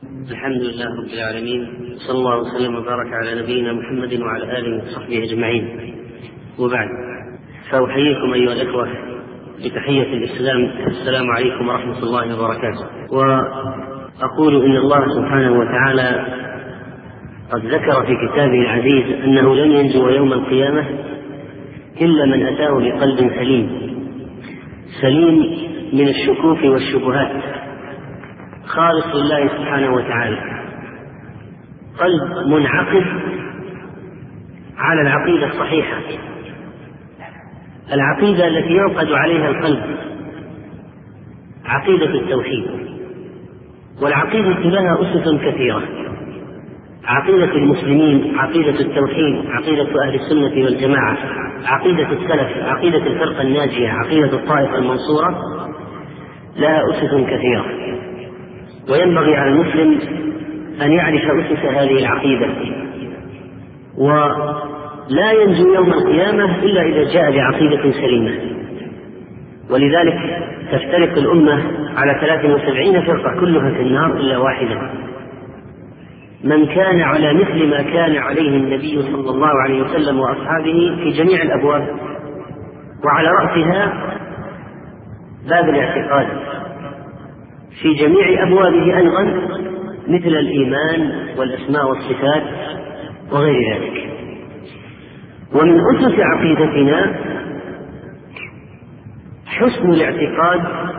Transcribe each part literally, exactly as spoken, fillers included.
الحمد لله رب العالمين، صلى الله وسلم وبارك على نبينا محمد وعلى آله وصحبه أجمعين، وبعد، فأحييكم أيها الأخوة بتحية الإسلام، السلام عليكم ورحمة الله وبركاته. وأقول إن الله سبحانه وتعالى قد ذكر في كتابه العزيز أنه لن ينجو يوم القيامة إلا من أتاه بقلب سليم سليم من الشكوك والشبهات، خالص لله سبحانه وتعالى، قلب منعقد على العقيدة الصحيحة، العقيدة التي يعقد عليها القلب، عقيدة التوحيد. والعقيدة لها أسس كثيرة: عقيدة المسلمين، عقيدة التوحيد، عقيدة أهل السنة والجماعة، عقيدة السلف، عقيدة الفرقة الناجية، عقيدة الطائفة المنصورة، لها أسس كثيرة، وينبغي على المسلم أن يعرف أسس هذه العقيدة، ولا ينجو يوم القيامة إلا إذا جاء بعقيدة سليمة. ولذلك تفترق الأمة على ثلاث وسبعين فرقة كلها في النار إلا واحدة، من كان على مثل ما كان عليه النبي صلى الله عليه وسلم وأصحابه في جميع الأبواب، وعلى رأسها باب الاعتقاد في جميع أبوابه أيضا، مثل الإيمان والأسماء والصفات وغير ذلك. ومن أسس عقيدتنا حسن الاعتقاد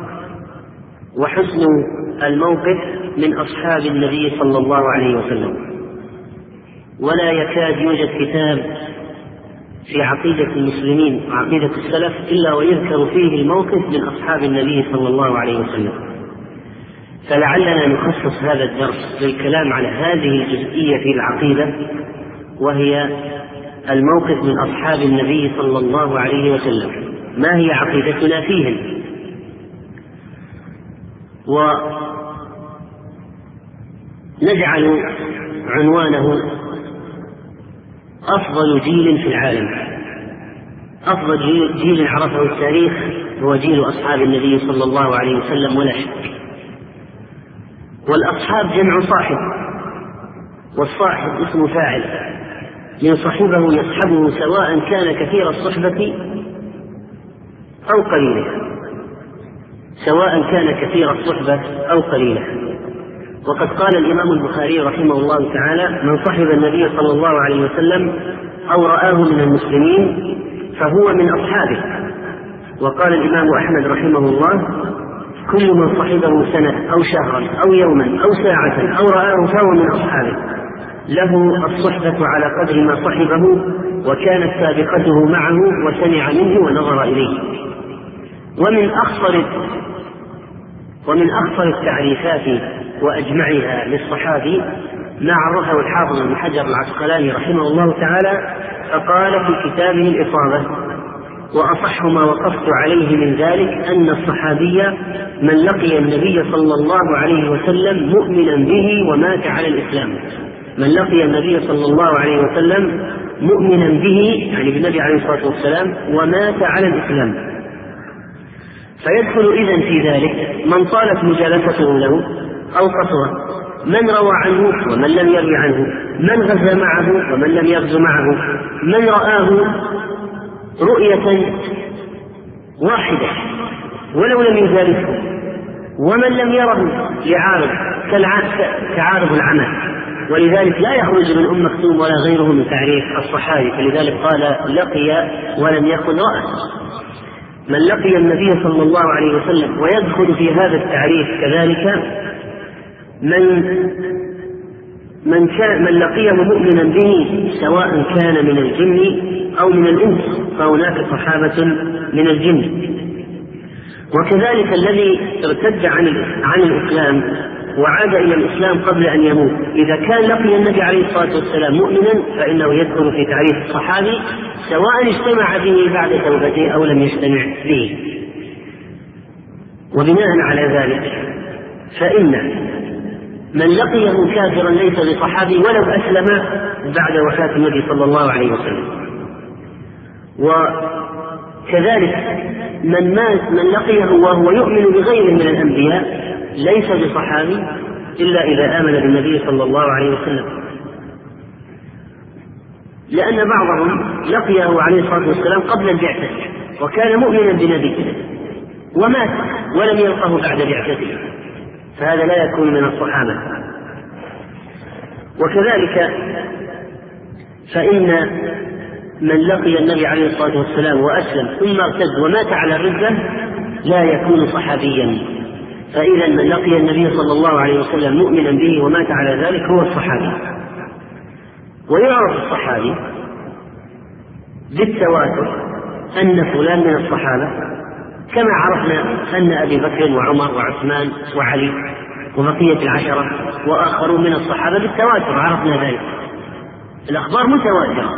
وحسن الموقف من أصحاب النبي صلى الله عليه وسلم. ولا يكاد يوجد كتاب في عقيدة المسلمين وعقيدة السلف إلا ويذكر فيه الموقف من أصحاب النبي صلى الله عليه وسلم. فلعلنا نخصص هذا الدرس للكلام على هذه الجزئية في العقيدة، وهي الموقف من أصحاب النبي صلى الله عليه وسلم، ما هي عقيدتنا فيهم. ونجعل عنوانه أفضل جيل في العالم. أفضل جيل عرفه التاريخ هو جيل أصحاب النبي صلى الله عليه وسلم ولا شك. والأصحاب جمع صاحب، والصاحب اسم فاعل، من صحبه يصحبه سواء كان كثير الصحبة أو قليله، سواء كان كثير الصحبة أو قليله. وقد قال الإمام البخاري رحمه الله تعالى: من صحب النبي صلى الله عليه وسلم أو رآه من المسلمين فهو من أصحابه. وقال الإمام أحمد رحمه الله: كل من صحبه سنة أو شهرا أو يوما أو ساعة أو رآه فهو من أصحابه، له الصحبة على قدر ما صحبه، وكانت سابقته معه وسمع منه ونظر إليه. ومن أخطر ومن أخطر التعريفات وأجمعها للصحابي ما عرفه الحافظ ابن حجر العسقلاني رحمه الله تعالى، فقال في كتابه الإصابة: وأصح ما وقفت عليه من ذلك أن الصحابي من لقي النبي صلى الله عليه وسلم مؤمنا به ومات على الإسلام. من لقي النبي صلى الله عليه وسلم مؤمنا به، يعني بالنبي عليه الصلاة والسلام، ومات على الإسلام. فيدخل إذن في ذلك من طالت مجالسته له أو قصره، من روى عنه ومن لم يروي عنه، من غزا معه ومن لم يغز معه، من رآه رؤية واحدة ولو لم يجالسه، ومن لم يره لعارض كعارض العمى. ولذلك لا يخرج من أم مكتوم ولا غيره من تعريف الصحابي، فلذلك قال: لقي ولم يكن رأى. من لقي النبي صلى الله عليه وسلم. ويدخل في هذا التعريف كذلك من من, كان من لقيه مؤمنا به سواء كان من الجن أو من الإنس، فهناك صحابة من الجن. وكذلك الذي ارتد عن الإسلام وعاد إلى الإسلام قبل أن يموت، إذا كان لقي النبي عليه الصلاة والسلام مؤمنا فإنه يدخل في تعريف الصحابي، سواء اجتمع به بعد توبته أو لم يجتمع به. وبناء على ذلك فإن من لقيه كافرا ليس بصحابي ولو أسلم بعد وفاة النبي صلى الله عليه وسلم. وكذلك من, من لقيه وهو يؤمن بغير من الأنبياء ليس بصحابي إلا إذا آمن بالنبي صلى الله عليه وسلم، لأن بعضهم لقيه عليه الصلاة والسلام قبل البعثة وكان مؤمنا بنبيه ومات ولم يلقه بعد بعثته، فهذا لا يكون من الصحابة. وكذلك فإن من لقي النبي عليه الصلاة والسلام وأسلم ثم ارتد ومات على الردة لا يكون صحابيا، فإذا من لقي النبي صلى الله عليه وسلم مؤمنا به ومات على ذلك هو الصحابي. ويعرف الصحابي بالتواتر أن فلان من الصحابة، كما عرفنا أن أبي بكر وعمر وعثمان وعلي وبقية العشرة وآخرون من الصحابة بالتواتر عرفنا ذلك. الأخبار متواترة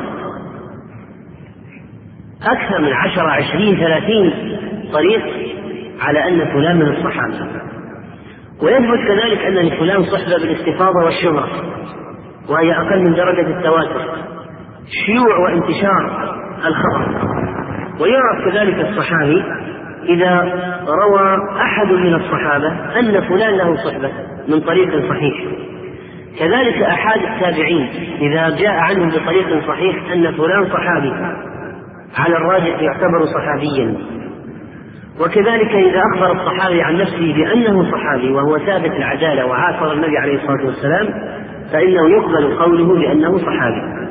أكثر من عشرة عشرين ثلاثين طريق على أن فلان من الصحابة. ويثبت كذلك أن لفلان صحبة بالاستفاضة والشهرة وهي أقل من درجة التواتر، شيوع وانتشار الخبر. ويعرف كذلك الصحابي إذا روى أحد من الصحابة أن فلان له صحبة من طريق صحيح، كذلك أحد التابعين إذا جاء عنهم بطريق صحيح أن فلان صحابي على الراجح يعتبر صحابيا. وكذلك إذا أخبر الصحابي عن نفسه بأنه صحابي وهو ثابت العدالة وعاصر النبي عليه الصلاة والسلام فإنه يقبل قوله بأنه صحابي.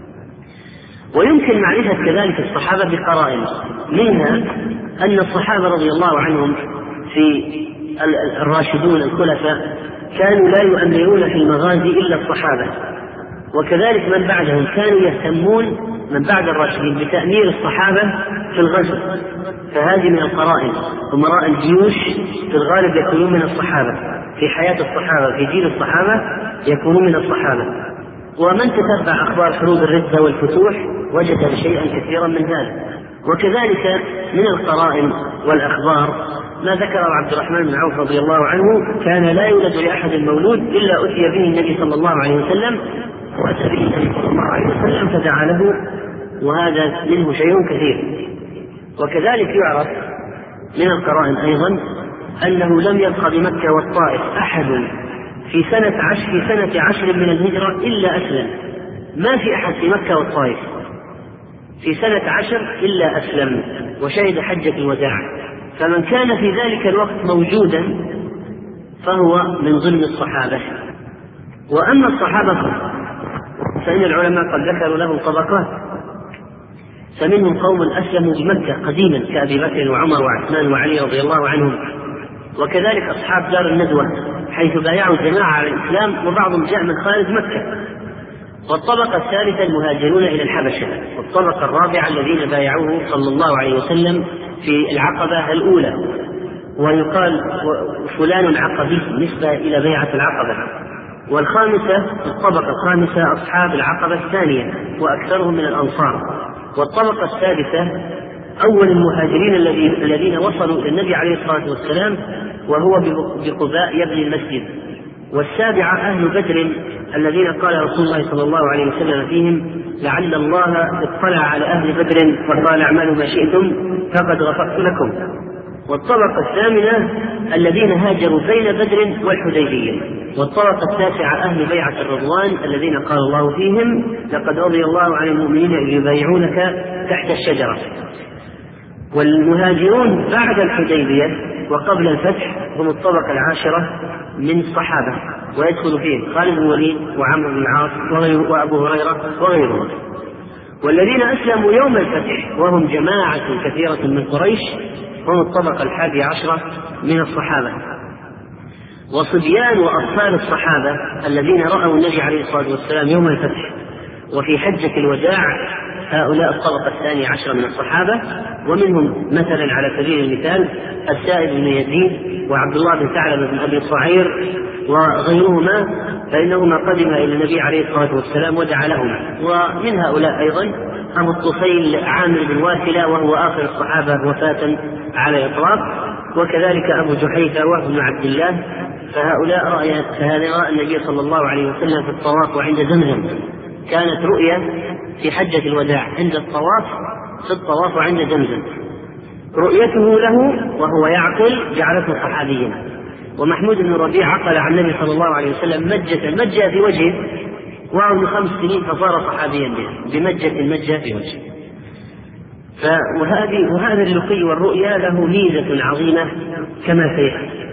ويمكن معرفة كذلك الصحابة بقرائن، منها أن الصحابة رضي الله عنهم في الراشدون الخلفاء كانوا لا يؤمرون في المغازي إلا الصحابة، وكذلك من بعدهم كانوا يهتمون من بعد الراشدين بتأمير الصحابة في الغزو، فهذه من القرائن. أمراء الجيوش في الغالب يكونون من الصحابة، في حياة الصحابة في جيل الصحابة يكونون من الصحابة. ومن تتبع أخبار حروب الردة والفتوح وجد شيئا كثيرا من هذا. وكذلك من القرائن والأخبار ما ذكره عبد الرحمن بن عوف رضي الله عنه: كان لا يولد لأحد المولود إلا أتي به النبي صلى الله عليه وسلم، وأتى به النبي صلى الله عليه وسلم فدعا له، وهذا منه شيء كثير. وكذلك يعرف من القرائن أيضا أنه لم يبق بمكة والطائف أحد في سنة عشر في سنة عشر من الهجرة إلا أسلم، ما في أحد في مكة والطائف في سنة عشر إلا أسلم وشهد حجة الوداع. فمن كان في ذلك الوقت موجودا فهو من ضمن الصحابة. وأما الصحابة فإن العلماء قد ذكروا لهم طبقات، فمنهم قوم أسلموا بمكة قديما كأبي بكر وعمر وعثمان وعلي رضي الله عنهم، وكذلك أصحاب دار الندوة حيث بايعوا الجماعة على الإسلام وبعضهم جاء من خارج مكة. والطبقة الثالثة المهاجرون إلى الحبشة. والطبقة الرابعة الذين بايعوه صلى الله عليه وسلم في العقبة الأولى، ويقال فلان عقبي نسبة إلى بيعة العقبة. والخامسة الطبقة الخامسة أصحاب العقبة الثانية وأكثرهم من الأنصار. والطبقة السادسة أول المهاجرين الذين وصلوا إلى النبي عليه الصلاة والسلام وهو بقباء يبني المسجد. والسابعة أهل بدر الذين قال رسول الله صلى الله عليه وسلم فيهم: لعل الله اطلع على أهل بدر وقال اعملوا ما شئتم فقد غفرت لكم. والطبقة الثامنة الذين هاجروا بين بدر والحديبية. والطبقة التاسعة أهل بيعة الرضوان الذين قال الله فيهم: لقد رضي الله عن المؤمنين إذ يبايعونك تحت الشجرة. والمهاجرون بعد الحديبية وقبل الفتح هم الطبقة العاشرة من الصحابة، ويدخل فيهم خالد بن الوليد وعمرو بن العاص وأبو هريرة وغيرهم. والذين أسلموا يوم الفتح وهم جماعة كثيرة من قريش هم الطبقة الحادية عشرة من الصحابة. وصبيان وأطفال الصحابة الذين رأوا النبي عليه الصلاة والسلام يوم الفتح وفي حجة الوداع هؤلاء الطبقة الثانية عشرة من الصحابة. ومنهم مثلا على سبيل المثال السائب بن يزيد وعبد الله بن ثعلبة بن أبي صعير وغيرهما، فإنهما قدما إلى النبي عليه الصلاة والسلام ودعا لهما. ومن هؤلاء أيضا أبو الطفيل عامر بن واثلة وهو آخر الصحابة وفاة على الإطلاق، وكذلك أبو جحيفة وهو بن عبد الله. فهؤلاء رأي فهذا رأى النبي صلى الله عليه وسلم في الطواف وعند زمزم، كانت رؤية في حجة الوداع عند الطواف في الطواف وعند زمزم، رؤيته له وهو يعقل جعلته صحابيا. ومحمود بن ربيع عقل عن النبي صلى الله عليه وسلم مجة مجة في وجهه وهو ابن خمس سنين فصار صحابيا بمجة مجة في وجهه. فهذه وهذا اللقي والرؤيا له ميزة عظيمة كما سيأتي.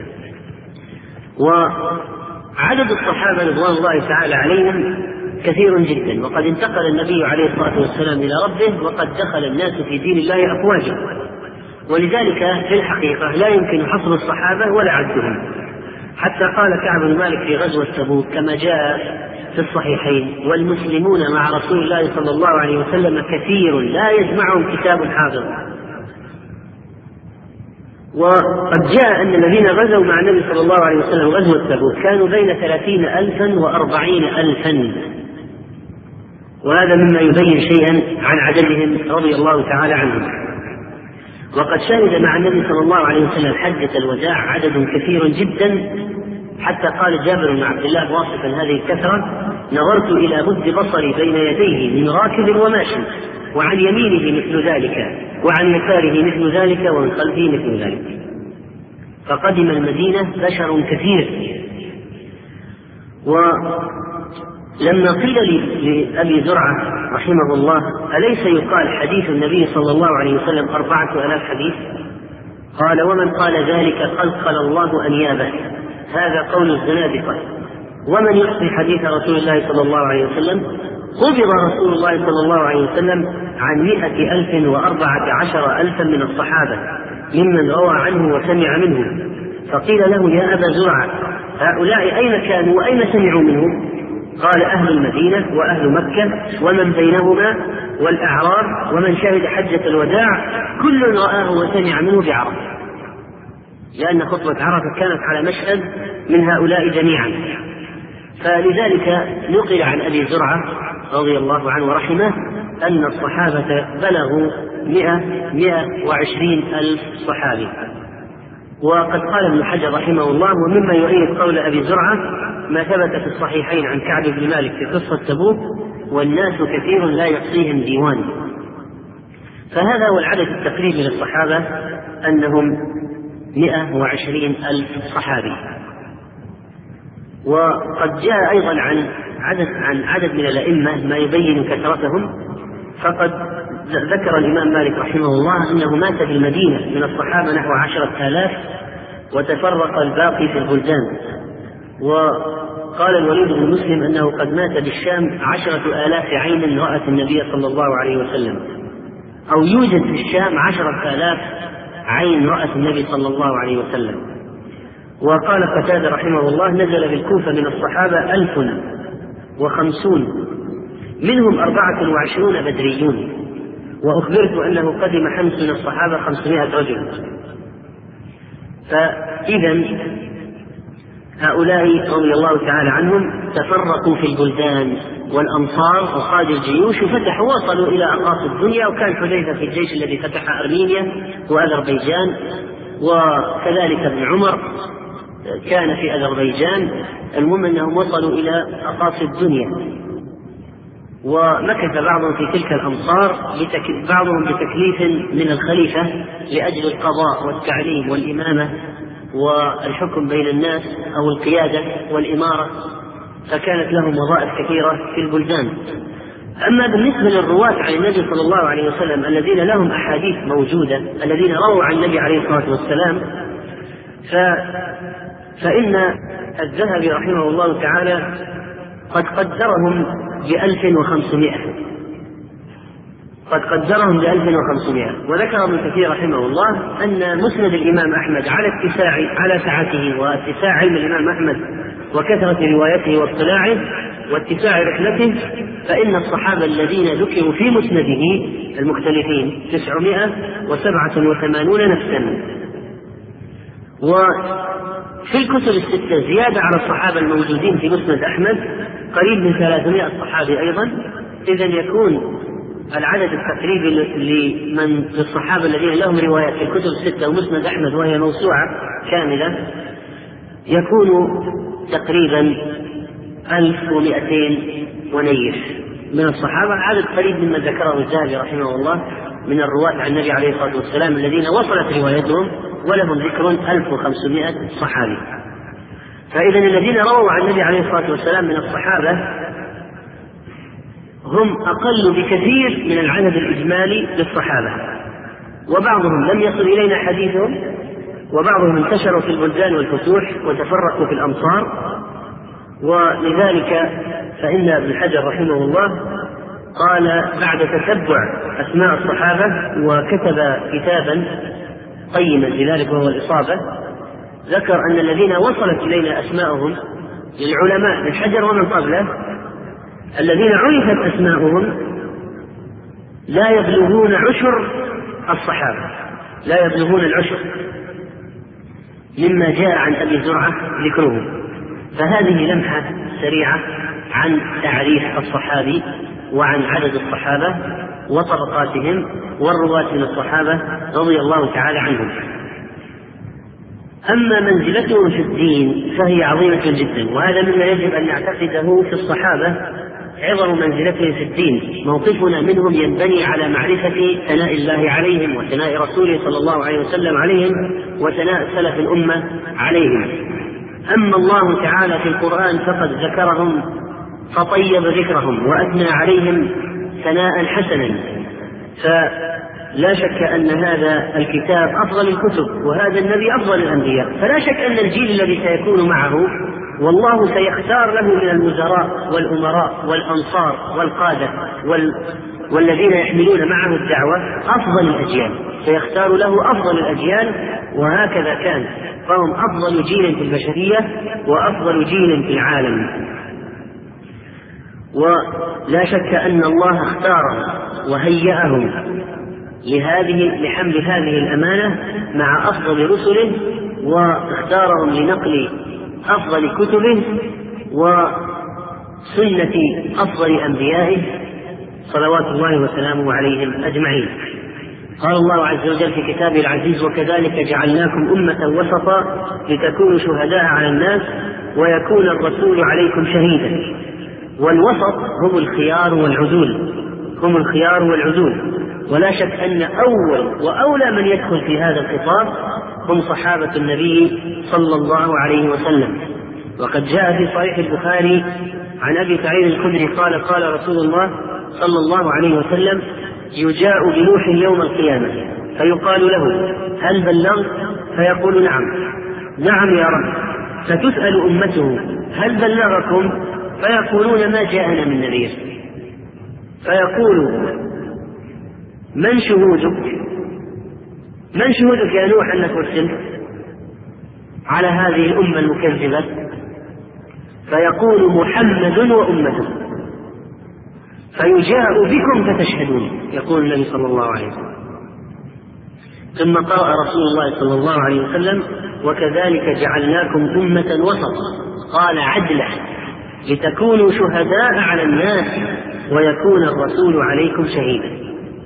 وعدد الصحابة رضوان الله تعالى عليهم كثير جدا، وقد انتقل النبي عليه الصلاة والسلام إلى ربه وقد دخل الناس في دين الله أفواجا، ولذلك في الحقيقة لا يمكن حصر الصحابة ولا عدهم. حتى قال كعب بن مالك في غزوة تبوك كما جاء في الصحيحين: والمسلمون مع رسول الله صلى الله عليه وسلم كثير لا يجمعهم كتاب حافظ. وقد جاء أن الذين غزوا مع النبي صلى الله عليه وسلم غزوة تبوك كانوا بين ثلاثين ألفا وأربعين ألفا، وهذا مما يبين شيئا عن عددهم رضي الله تعالى عنهم. وقد شهد مع النبي صلى الله عليه وسلم حجة الوداع عدد كثير جدا، حتى قال جابر بن عبد الله واصفا هذه الكثرة: نظرت إلى بد بصري بين يديه من راكب وماشي، وعن يمينه مثل ذلك، وعن يساره مثل ذلك، ومن خلفه مثل ذلك. فقدم المدينة بشر كثير. ولما قيل لأبي زرعة رحمه الله: أليس يقال حديث النبي صلى الله عليه وسلم أربعة آلاف حديث؟ قال: ومن قال ذلك قلقل الله أنيابه، هذا قول الزنادقة. ومن يحصي حديث رسول الله صلى الله عليه وسلم؟ قبض رسول الله صلى الله عليه وسلم عن مئة ألف وأربعة عشر ألفا من الصحابة ممن روى عنه وسمع منه. فقيل له: يا أبا زرعة، هؤلاء أين كانوا وأين سمعوا منه؟ قال: أهل المدينة وأهل مكة ومن بينهما والأعراب ومن شهد حجة الوداع، كل رآه وسمع منه بعرفة، لأن خطبة عرفة كانت على مشهد من هؤلاء جميعا. فلذلك نقل عن أبي زرعة رضي الله عنه ورحمه أن الصحابة بلغوا مئة مئة وعشرين ألف صحابي. وقد قال ابن حجر رحمه الله: ومما يؤيد قول أبي زرعة ما ثبت في الصحيحين عن كعب بن مالك في قصة تبوك: والناس كثير لا يحصيهم ديوان. فهذا هو العدد التقريبي للصحابة، أنهم مئة وعشرين ألف صحابي. وقد جاء أيضا عن عدد, عن عدد من الأئمة ما يبين كثرتهم. فقد ذكر الإمام مالك رحمه الله أنه مات في المدينة من الصحابة نحو عشرة آلاف، وتفرق الباقي في البلدان. وقال الوليد بن مسلم أنه قد مات بالشام عشرة آلاف عين رأت النبي صلى الله عليه وسلم، أو يوجد في الشام عشرة آلاف عين رأت النبي صلى الله عليه وسلم. وقال قتادة رحمه الله: نزل بالكوفة من الصحابة ألف وخمسون، منهم أربعة وعشرون بدريون، وأخبرت أنه قدم حمس من الصحابة خمسمائة رجل. فإذا هؤلاء رضي الله تعالى عنهم تفرقوا في البلدان والأمصار وقاد الجيوش وفتحوا، وصلوا إلى أقاصي الدنيا. وكان حذيفة في الجيش الذي فتح أرمينيا وأذربيجان، وكذلك ابن عمر كان في أذربيجان. المهم أنهم وصلوا إلى أقاصي الدنيا، ومكث بعضهم في تلك الأمصار بعضهم بتكليف من الخليفة لأجل القضاء والتعليم والإمامة والحكم بين الناس أو القيادة والإمارة، فكانت لهم وظائف كثيرة في البلدان. أما بالنسبة للرواة عن النبي صلى الله عليه وسلم الذين لهم أحاديث موجودة، الذين رووا عن النبي عليه الصلاة والسلام، ف... فإن الذهبي رحمه الله تعالى قد قدرهم بألف وخمسمائة قد قدرهم بألف وخمسمائة وذكر ابن كثير رحمه الله أن مسند الإمام أحمد على اتساع على سعته واتساع علم الإمام أحمد وكثرة روايته واطلاعه واتساع رحلته، فإن الصحابة الذين ذكروا في مسنده المختلفين تسعمائة وسبعة وثمانون نفسا. وفي الكتب الستة زيادة على الصحابة الموجودين في مسند أحمد قريب من ثلاثمائة صحابي أيضا. إذن يكون العدد التقريبي لمن للصحابة الذين لهم روايات في الكتب الستة ومسند أحمد وهي موسوعة كاملة يكون تقريبا ألف ومئتين ونيف من الصحابة، عدد قريب مما ذكره الذهبي رحمه الله من الرواة عن النبي عليه الصلاة والسلام الذين وصلت روايتهم ولهم ذكر ألف وخمسمائة صحابي. فإذا الذين رووا عن النبي عليه الصلاة والسلام من الصحابة هم أقل بكثير من العدد الإجمالي للصحابة، وبعضهم لم يصل إلينا حديثهم، وبعضهم انتشروا في البلدان والفتوح وتفرقوا في الأمصار. ولذلك فإن ابن حجر رحمه الله قال بعد تتبع أسماء الصحابة وكتب كتابا قيما لذلك وهو الإصابة، ذكر أن الذين وصلت إلينا أسماءهم للعلماء من حجر ومن قبله الذين عرفت أسماءهم لا يبلغون عشر الصحابة، لا يبلغون العشر مما جاء عن أبي زرعة ذكره. فهذه لمحة سريعة عن تعريف الصحابي وعن عدد الصحابة وطبقاتهم والرواة من الصحابة رضي الله تعالى عنهم. أما منزلتهم في الدين فهي عظيمة جدا، وهذا مما يجب أن نعتقده في الصحابة عظم منزلتهم في الدين. موقفنا منهم ينبني على معرفة ثناء الله عليهم وثناء رسوله صلى الله عليه وسلم عليهم وثناء سلف الأمة عليهم. أما الله تعالى في القرآن فقد ذكرهم فطيب ذكرهم وأثنى عليهم ثناء حسنا، فلا شك أن هذا الكتاب أفضل الكتب وهذا النبي أفضل الأنبياء. فلا شك أن الجيل الذي سيكون معه والله سيختار له من الوزراء والأمراء والأنصار والقادة وال... والذين يحملون معه الدعوة أفضل الأجيال، سيختار له أفضل الأجيال، وهكذا كان، فهم أفضل جيل في البشرية وأفضل جيل في العالم. ولا شك أن الله اختارهم وهيأهم لهذه لحمل هذه الأمانة مع أفضل رسله، واختارهم لنقل أفضل كتبه وسنة أفضل أنبيائه صلوات الله وسلامه عليهم أجمعين. قال الله عز وجل في كتابه العزيز: وكذلك جعلناكم أمة وسطا لتكونوا شهداء على الناس ويكون الرسول عليكم شهيدا. والوسط هم الخيار والعدول، هم الخيار والعدول. ولا شك أن أول وأولى من يدخل في هذا الخطاب هم صحابة النبي صلى الله عليه وسلم. وقد جاء في صحيح البخاري عن أبي سعيد الخدري قال: قال رسول الله صلى الله عليه وسلم: يجاء بنوح يوم القيامة فيقال له: هل بلغت؟ فيقول: نعم. نعم يا رب. فتسأل أمته: هل بلغكم؟ فيقولون: ما جاءنا من نذير. فيقول: من شهودك؟ من شهودك يا نوح أنك أرسلت على هذه الأمة المكذبة؟ فيقول: محمد وأمته. فيجاء بكم فتشهدون، يقول النبي صلى الله عليه وسلم. ثم قرأ رسول الله صلى الله عليه وسلم: وكذلك جعلناكم أمة وسطا، قال: عدلا لتكونوا شهداء على الناس ويكون الرسول عليكم شهيدا.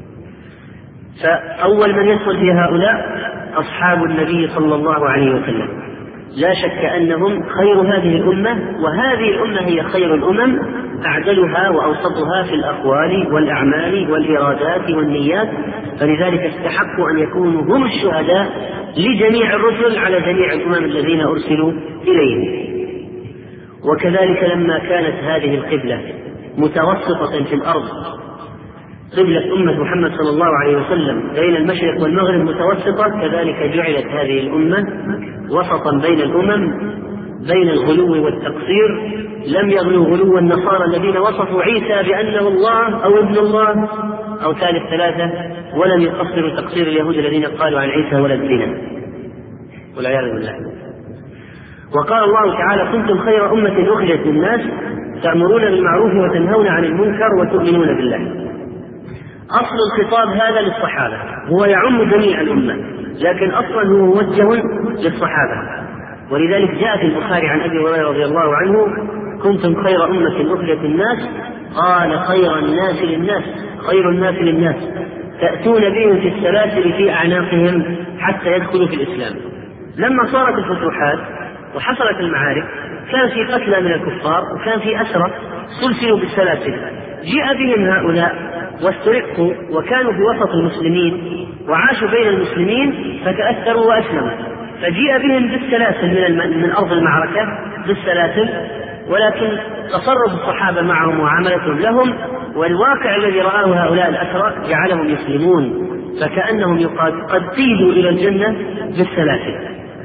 فأول من يدخل في هؤلاء أصحاب النبي صلى الله عليه وسلم، لا شك أنهم خير هذه الأمة، وهذه الأمة هي خير الأمم، أعدلها وأوسطها في الأقوال والأعمال والإرادات والنيات، فلذلك استحقوا أن يكونوا هم الشهداء لجميع الرسل على جميع الأمم الذين أرسلوا إليهم. وكذلك لما كانت هذه القبلة متوسطة في الأرض، قبلة أمة محمد صلى الله عليه وسلم بين المشرق والمغرب متوسطة، كذلك جعلت هذه الأمة وسطا بين الأمم، بين الغلو والتقصير. لم يغلو غلو النصارى الذين وصفوا عيسى بأنه الله أو ابن الله أو ثالث ثلاثة، ولم يقصروا تقصير اليهود الذين قالوا عن عيسى ولد زنا والعياذ بالله. وقال الله تعالى: كنتم خير أمة أخرجت للناس تأمرون بالمعروف وتنهون عن المنكر وتؤمنون بالله. أصل الخطاب هذا للصحابة، هو يعم جميع الأمة، لكن أصلا هو موجه للصحابة. ولذلك جاء في البخاري عن أبي هريرة رضي الله عنه: كنتم خير أمة أخرجت للناس، قال: خير الناس للناس، خير الناس للناس، تأتون بهم في السلاسل في أعناقهم حتى يدخلوا في الإسلام. لما صارت الفتوحات وحصلت المعارك كان في قتلى من الكفار وكان في أسرى سلسلوا بالسلاسل، جاء بهم هؤلاء واسترقوا وكانوا في وسط المسلمين وعاشوا بين المسلمين فتأثروا وأسلموا، فجيء بهم بالسلاسل من, من أرض المعركة بالسلاسل، ولكن تصرف الصحابة معهم وعملتهم لهم والواقع الذي رآه هؤلاء الأسرى جعلهم يسلمون، فكأنهم قد قيدوا إلى الجنة بالسلاسل.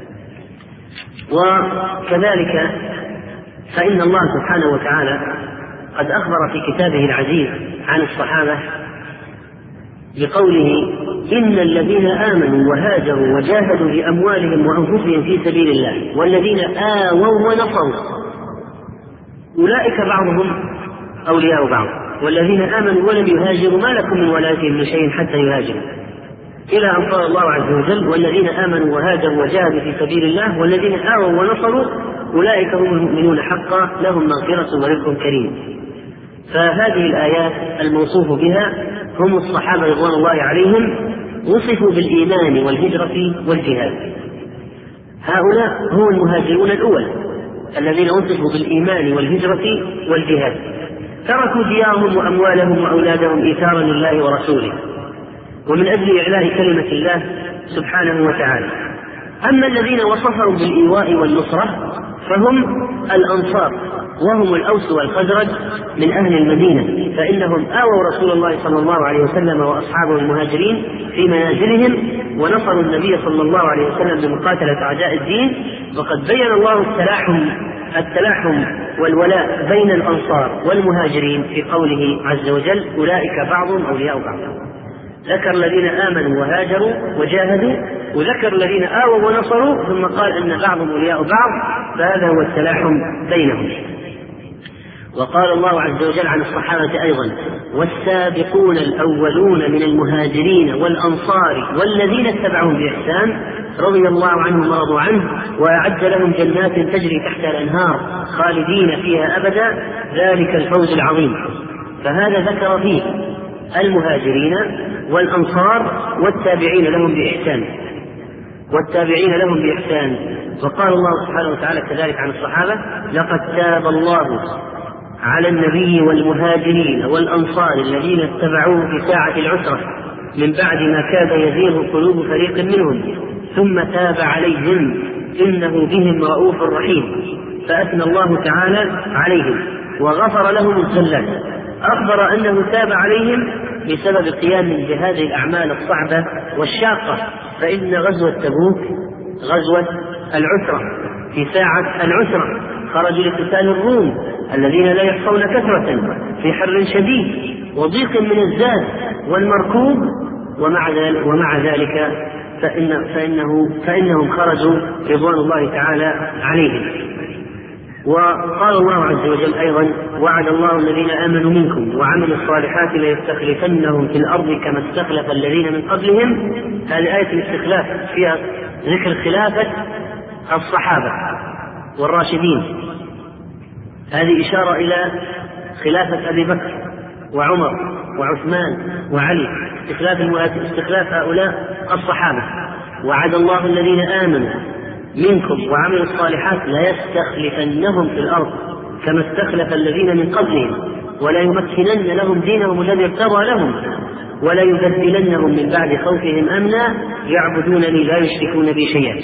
وكذلك فإن الله سبحانه وتعالى قد أخبر في كتابه العزيز عن الصحابة بقوله: إن الذين آمنوا وهاجروا وجاهدوا بأموالهم وأنفسهم في سبيل الله والذين آووا ونصروا أولئك بعضهم أولياء بعض والذين آمنوا ولم يهاجروا ما لكم من ولايتهم من شيء حتى يهاجروا، إلى أن قال الله عز وجل: والذين آمنوا وهاجروا وجاهدوا في سبيل الله والذين آووا ونصروا أولئك هم المؤمنون حقا لهم مغفرة ورزق كريم. فهذه الآيات الموصوف بها هم الصحابة رضوان الله عليهم، وصفوا بالإيمان والهجرة والجهاد. هؤلاء هم المهاجرون الأول الذين وصفوا بالإيمان والهجرة والجهاد، تركوا ديارهم وأموالهم وأولادهم إيثارا لله ورسوله ومن أجل إعلاء كلمة الله سبحانه وتعالى. أما الذين وصفهم بالإيواء والنصرة فهم الأنصار، وهم الأوس والخزرج من أهل المدينة، فإنهم آووا رسول الله صلى الله عليه وسلم وأصحابه المهاجرين في منازلهم ونصروا النبي صلى الله عليه وسلم بمقاتلة أعداء الدين. وقد بين الله التلاحم التلاحم والولاء بين الأنصار والمهاجرين في قوله عز وجل: أولئك بعضهم أولياء بعض. ذكر الذين آمنوا وهاجروا وجاهدوا، وذكر الذين آووا ونصروا، ثم قال أن بعضهم أولياء بعض، فهذا هو التلاحم بينهم. وقال الله عز وجل عن الصحابة أيضا: والسابقون الأولون من المهاجرين والأنصار والذين اتبعهم بإحسان رضي الله عنهم ورضوا عنه وأعد لهم جنات تجري تحت الأنهار خالدين فيها أبدا ذلك الفوز العظيم. فهذا ذكر فيه المهاجرين والأنصار والتابعين لهم بإحسان والتابعين لهم بإحسان. وقال الله سبحانه وتعالى كذلك عن الصحابة: لقد تاب الله على النبي والمهاجرين والأنصار الذين اتبعوه في ساعة العسرة من بعد ما كاد يزيغ قلوب فريق منهم ثم تاب عليهم إنه بهم رؤوف رحيم. فأثنى الله تعالى عليهم وغفر لهم الزلات، أخبر أنه تاب عليهم بسبب قيام بهذه الأعمال الصعبة والشاقة. فإن غزوة تبوك غزوة العسرة في ساعة العسرة خرجوا لقتال الروم الذين لا يحصون كثرة في حر شديد وضيق من الزاد والمركوب، ومع ذلك, ومع ذلك فإن فإنه فإنهم خرجوا رضوان الله تعالى عليهم. وقال الله عز وجل أيضا: وعد الله الذين آمنوا منكم وعملوا الصالحات ليستخلفنهم في الأرض كما استخلف الذين من قبلهم. هذه آية الاستخلاف فيها ذكر خلافة الصحابة والراشدين، هذه إشارة إلى خلافة أبي بكر وعمر وعثمان وعلي، استخلاف, استخلاف هؤلاء الصحابة. وعد الله الذين آمنوا منكم وعملوا الصالحات ليستخلفنهم في الأرض كما استخلف الذين من قبلهم ولا يمكنن لهم دينهم الذي ارتضى لهم ولا يبدلنهم من بعد خوفهم أمنا يعبدونني لا يشركون بي شيئا.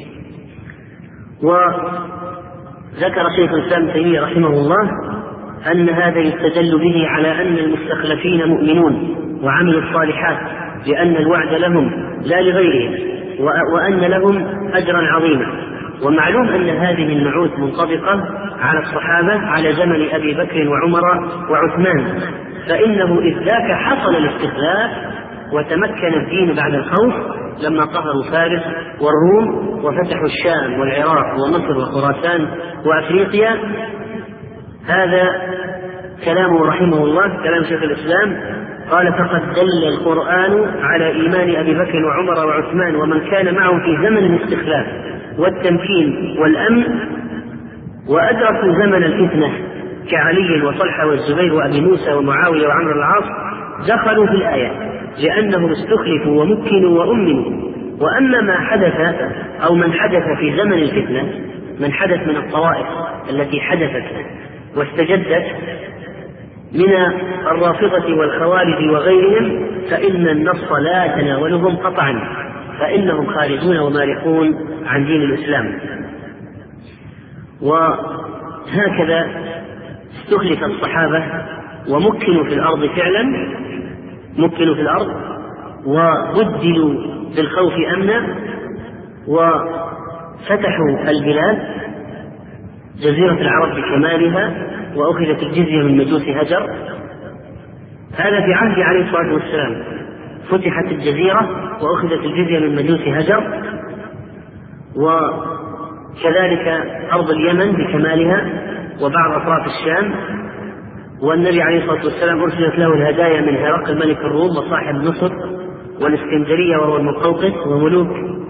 وذكر شيخ الإسلام ابن تيمية رحمه الله أن هذا يستدل به على أن المستخلفين مؤمنون وعملوا الصالحات لأن الوعد لهم لا لغيرهم، وأن لهم أجرا عظيما. ومعلوم أن هذه النعوت منطبقة على الصحابة على زمن أبي بكر وعمر وعثمان، فإنه إذ ذاك حصل الاستخلاف وتمكن الدين بعد الخوف لما قهروا فارس والروم وفتحوا الشام والعراق ومصر وخراسان وأفريقيا. هذا كلامه رحمه الله كلام شيخ الإسلام. قال: فقد دل القرآن على إيمان أبي بكر وعمر وعثمان ومن كان معه في زمن الاستخلاف والتمكين والأمن وأدركوا زمن الفتنة كعلي وطلحة والزبير وأبي موسى ومعاوية وعمرو العاص دخلوا في الآية لأنهم استخلفوا ومكنوا وأمنوا. وأما ما حدث أو من حدث في زمن الفتنة، من حدث من الطوائف التي حدثت واستجدت من الرافضة والخوارج وغيرهم، فإن النص لا يتناولهم قطعا، فإنهم خارجون ومارقون عن دين الإسلام. وهكذا استخلف الصحابة ومكنوا في الأرض فعلا، مكنوا في الأرض وبدلوا بالخوف أمنا، وفتحوا البلاد جزيرة العرب بكمالها، وأخذت الجزية من مجوس هجر. هذا في عهد عليه الصلاة والسلام، فتحت الجزيرة وأخذت الجزية من مجوس هجر، وكذلك أرض اليمن بكمالها وبعض أطراف الشام. والنبي عليه الصلاة والسلام أرسلت له الهدايا من هرقل ملك الروم وصاحب مصر والإسكندرية وهو المقوقس وملوك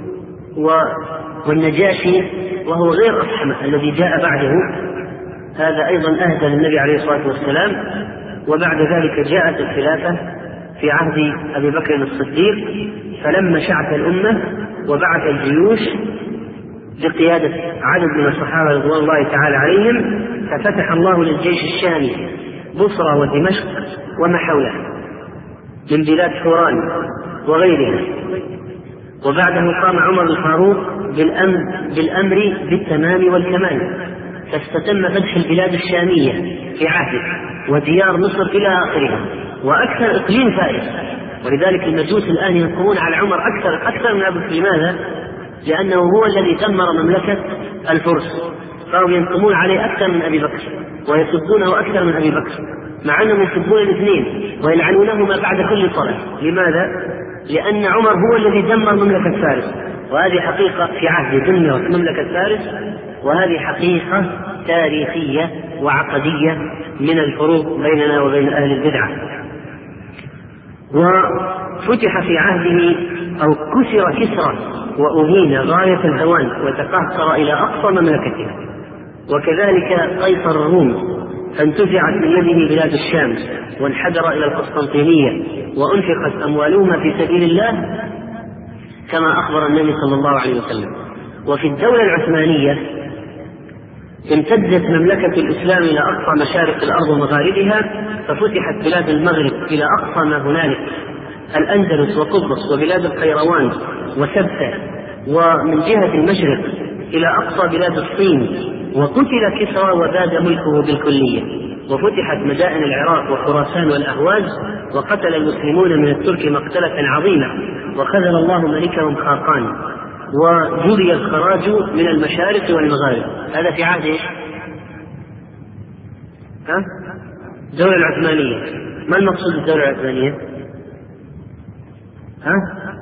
والنجاشي وهو غير أصحمة الذي جاء بعده، هذا أيضا أهدى للنبي عليه الصلاة والسلام. وبعد ذلك جاءت الخلافة في عهد أبي بكر الصديق، فلما شعث الأمة وبعث الجيوش بقيادة عدد من الصحابة رضوان الله تعالى عليهم، ففتح الله للجيش الشامي بصرى ودمشق وما حولها من بلاد حوران وغيرها. وبعده قام عمر الفاروق بالأمر, بالأمر بالتمام والكمال، فاستتم فتح البلاد الشامية في عهده وديار مصر إلى آخرها وأكثر إقليم فارس. ولذلك المجوس الآن ينقمون على عمر أكثر أكثر من أبو بكر. لماذا؟ لأنه هو الذي دمر مملكة الفرس، فهم ينقمون عليه أكثر من أبي بكر ويسبونه أكثر من أبي بكر، مع أنهم يسبون الاثنين ويلعنونهما بعد كل صلاة. لماذا؟ لأن عمر هو الذي دمر مملكة فارس، وهذه حقيقة في عهد دمرت مملكة فارس، وهذه حقيقة تاريخية وعقدية من الفروق بيننا وبين أهل البدعة. وفتح في عهده أو كسر كسرى وأهين غاية الهوان وتقهقر إلى أقصى مملكته. وكذلك قيصر الروم فانتزعت من يده بلاد الشام وانحدر إلى القسطنطينية وأنفقت أموالهما في سبيل الله كما أخبر النبي صلى الله عليه وسلم. وفي الدولة العثمانية امتدت مملكة الإسلام إلى أقصى مشارق الأرض ومغاربها، ففتحت بلاد المغرب إلى أقصى ما هنالك، الأندلس وقبرص وبلاد القيروان وسبتة، ومن جهة المشرق إلى أقصى بلاد الصين. وقتل كسرى وباد ملكه بالكلية، وفتحت مدائن العراق وخراسان والأهواز، وقتل المسلمون من الترك مقتلة عظيمة، وخذل الله ملكهم خاقان، وجري الخراج من المشارق والمغارب. هذا في عهد ها؟ الدولة العثمانية. ما المقصود بالدولة العثمانية؟ ها؟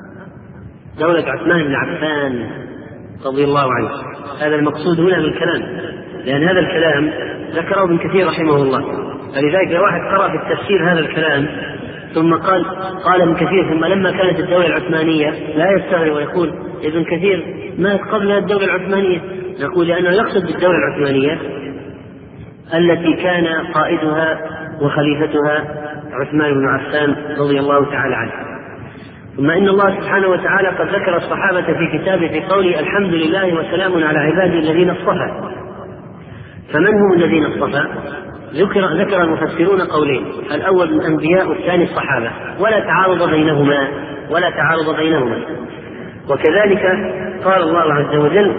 دولة عثمان بن عفان رضي الله عنه، هذا المقصود هنا بالكلام، لأن هذا الكلام ذكره ابن كثير رحمه الله. فلذلك لو واحد قرأ في التفسير هذا الكلام ثم قال قال ابن كثير ثم لما كانت الدولة العثمانية، لا يستغرب ويقول ابن كثير مات قبل الدولة العثمانية. نقول لأنه يقصد بالدولة العثمانية التي كان قائدها وخليفتها عثمان بن عفان رضي الله تعالى عنه. ثم إن الله سبحانه وتعالى قد ذكر الصحابة في كتابه في قوله الحمد لله وسلام على عباده الذين اصطفى. فمن هم الذين اصطفى؟ ذكر, ذكر المفسرون قولين، الأول الأنبياء والثاني الصحابة، ولا تعارض بينهما ولا تعارض بينهما. وكذلك قال الله عز وجل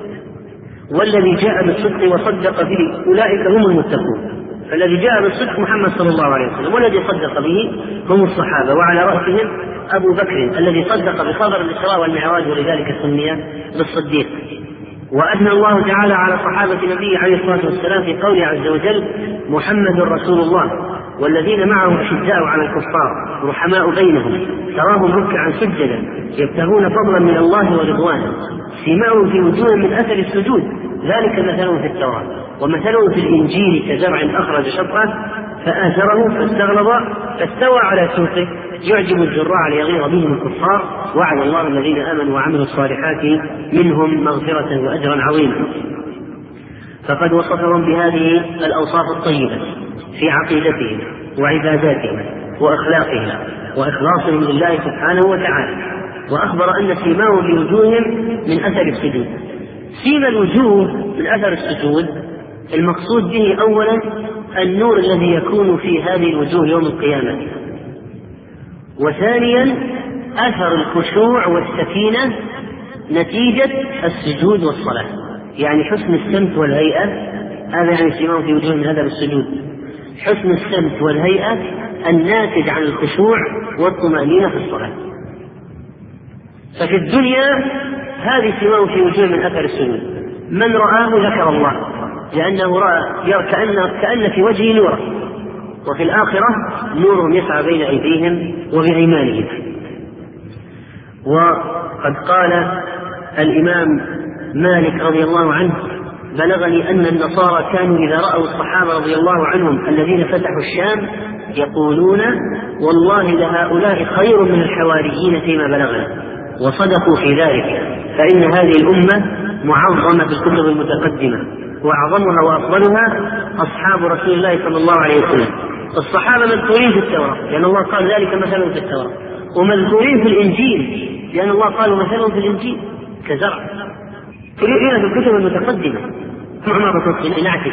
والذي جاء بالصدق وصدق به أولئك هم المتقون. فالذي جاء بالصدق محمد صلى الله عليه وسلم، والذي صدق به هم الصحابة، وعلى رأسهم أبو بكر الذي صدق بخبر الإسراء والمعراج ولذلك سمي بالصديق. وأثنى الله تعالى على صحابة نبيه عليه الصلاة والسلام في قوله عز وجل محمد رسول الله والذين معه أشداء على الكفار رحماء بينهم تراهم ركعا سجدا يبتغون فضلا من الله ورضوانه سيماهم في وجوههم من أثر السجود ذلك مثلهم في التوراة ومثلهم في الإنجيل كزرع أخرج شطأه فآزره فاستغلظ فاستوى على سوقه يعجب الزراع ليغيظ بهم الكفار وعد الله الذين آمنوا وعملوا الصالحات منهم مغفرة وأجرا عظيما. فقد وصفهم بهذه الأوصاف الطيبة في عقيدتهم وعباداتهم وأخلاقهم وإخلاصهم لله سبحانه وتعالى، وأخبر أن سيماهم في وجوههم من أثر السجود. سيما الوجوه من أثر السجود المقصود به أولا النور الذي يكون في هذه الوجوه يوم القيامة، وثانيا أثر الخشوع والسكينة نتيجة السجود والصلاة، يعني حسن السمت والهيئة، هذا يعني سماهم في وجوه من هذا بالسجود، حسن السمت والهيئة الناتج عن الخشوع والطمأنينة في الصلاة. ففي الدنيا هذه سماهم في وجوه من أثر السجود، من رآه ذكر الله لأنه رأى كأن, كأن في وجهه نورا، وفي الآخرة نورهم يسعى بين أيديهم وبأيمانهم. وقد قال الإمام مالك رضي الله عنه: بلغني أن النصارى كانوا إذا رأوا الصحابة رضي الله عنهم الذين فتحوا الشام يقولون: والله لهؤلاء خير من الحواريين فيما بلغنا، وصدقوا في ذلك، فإن هذه الأمة معظمة في الكتب المتقدمة، وأعظمها وأفضلها أصحاب رسول الله صلى الله عليه وسلم. الصحابة مذكورين في التوراة لأن الله قال ذلك مثلهم في التوراة، ومذكورين في الإنجيل لأن الله قال مثلهم في الإنجيل كزرع، كلنا في الكتب المتقدمة معمرة نعتك.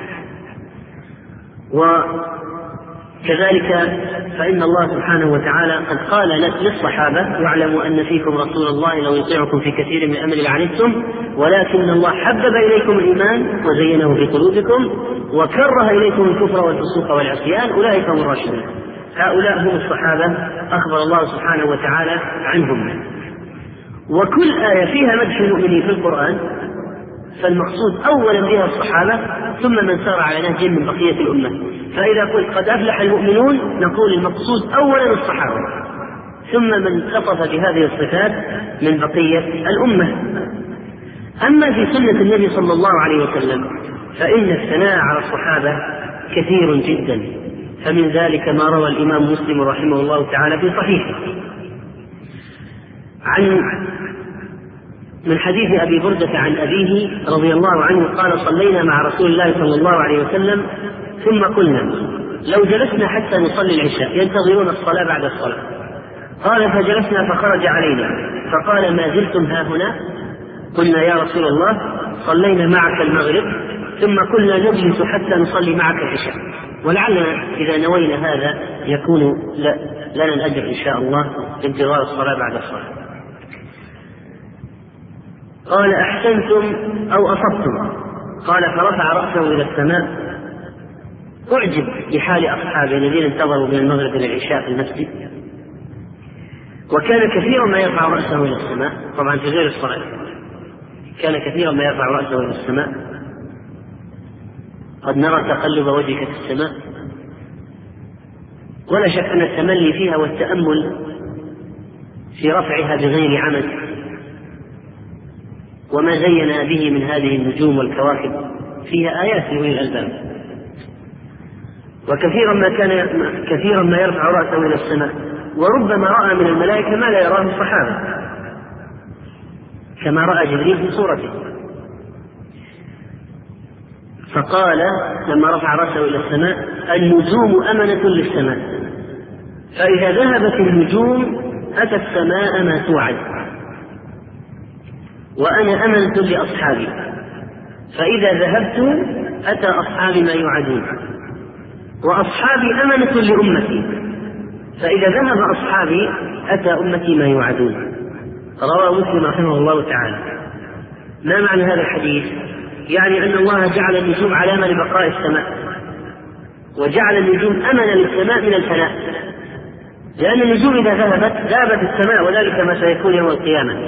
وكذلك فإن الله سبحانه وتعالى قد قال للصحابة: واعلموا أن فيكم رسول الله لو يطيعكم في كثير من أمر لعنتم ولكن الله حبب إليكم الإيمان وزينه في قلوبكم وكره إليكم الكفر والفسوق والعصيان أولئك هم الراشدون. هؤلاء هم الصحابة أخبر الله سبحانه وتعالى عنهم. وكل آية فيها مدح المؤمنين في القرآن فالمقصود أولا بها الصحابة ثم من سار على نهج من بقية الأمة. فإذا قلت قد أفلح المؤمنون نقول المقصود أولا الصحابة ثم من اتصف بهذه الصفات من بقية الأمة. أما في سنة النبي صلى الله عليه وسلم فإن الثناء على الصحابة كثير جدا، فمن ذلك ما روى الإمام مسلم رحمه الله تعالى في صحيحه عن من حديث أبي بردة عن أبيه رضي الله عنه قال: صلينا مع رسول الله صلى الله عليه وسلم ثم قلنا: لو جلسنا حتى نصلي العشاء ينتظرون الصلاة بعد الصلاة. قال: فجلسنا فخرج علينا فقال: ما زلتم ها هنا؟ قلنا: يا رسول الله صلينا معك المغرب ثم كنا نجلس حتى نصلي معك العشاء، ولعلنا إذا نوينا هذا يكون لنا الأجر إن شاء الله بانتظار الصلاة بعد الصلاة. قال: أحسنتم أو أصبتم؟ قال: فرفع رأسه إلى السماء. أعجب بحال أصحابه الذين انتظروا من المغرب إلى العشاء في المسجد، وكان كثيرا ما يرفع رأسه إلى السماء، طبعا في غير الصلاة كان كثيرا ما يرفع رأسه إلى السماء. قد نرى تقلب وجهك في السماء، ولا شك أن التملي فيها والتأمل في رفعها بغير عمد وما زينا به من هذه النجوم والكواكب فيها آيات لأولي الألباب. وكثيرا ما كان كثيرا ما يرفع رأسه إلى السماء، وربما رأى من الملائكة ما لا يراه الصحابة كما رأى جبريل في صورته. فقال لما رفع رأسه إلى السماء: النجوم أمنة للسماء، فإذا ذهبت النجوم أتى السماء ما توعد، وأنا أمنة لأصحابي، فإذا ذهبت أتى أصحابي ما يوعدون، وأصحابي أمنة لأمتي، فإذا ذهب أصحابي أتى أمتي ما يوعدون. رواه مسلم رحمه الله تعالى. ما معنى هذا الحديث؟ يعني أن الله جعل النجوم علامة لبقاء السماء، وجعل النجوم أمنا للسماء من الفناء، لأن النجوم إذا ذهبت ذهبت السماء، وذلك ما سيكون يوم القيامة.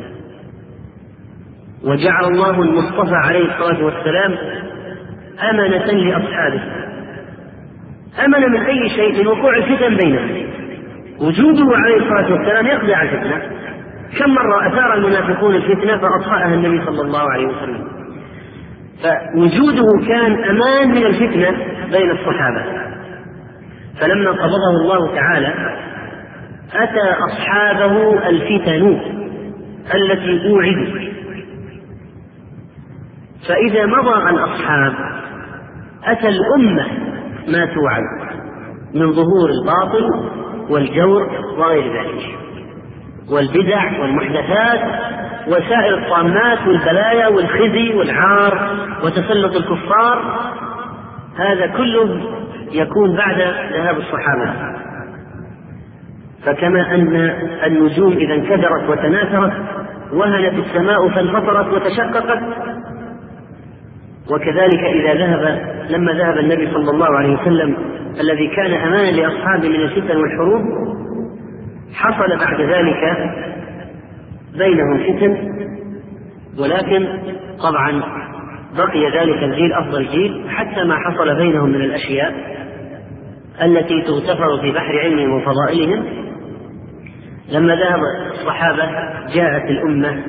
وجعل الله المصطفى عليه الصلاة والسلام أمنة لأصحابه، أمن من أي شيء؟ من وقوع الفتن بينهم. وجوده عليه الصلاة والسلام يقضي على الفتنة. كم مرة أثار المنافقون الفتنة فأطفأها النبي صلى الله عليه وسلم، فوجوده كان أمان من الفتنة بين الصحابة. فلما قبضه الله تعالى أتى أصحابه الفتن التي أوعدوا، فإذا مضى الأصحاب أتى الأمة ما توعد من ظهور الباطل والجور وغير ذلك، والبدع والمحدثات وسائر الطامات والبلايا والخزي والعار وتسلط الكفار. هذا كله يكون بعد ذهاب الصحابة. فكما أن النجوم إذا انكدرت وتناثرت وهنت السماء فانفطرت وتشققت، وكذلك إذا ذهب لما ذهب النبي صلى الله عليه وسلم الذي كان أمانا لأصحابه من الفتن والحروب، حصل بعد ذلك بينهم فتن، ولكن طبعا بقي ذلك الجيل أفضل جيل حتى ما حصل بينهم من الأشياء التي تغتفر في بحر علمهم وفضائلهم. لما ذهب الصحابة جاءت الأمة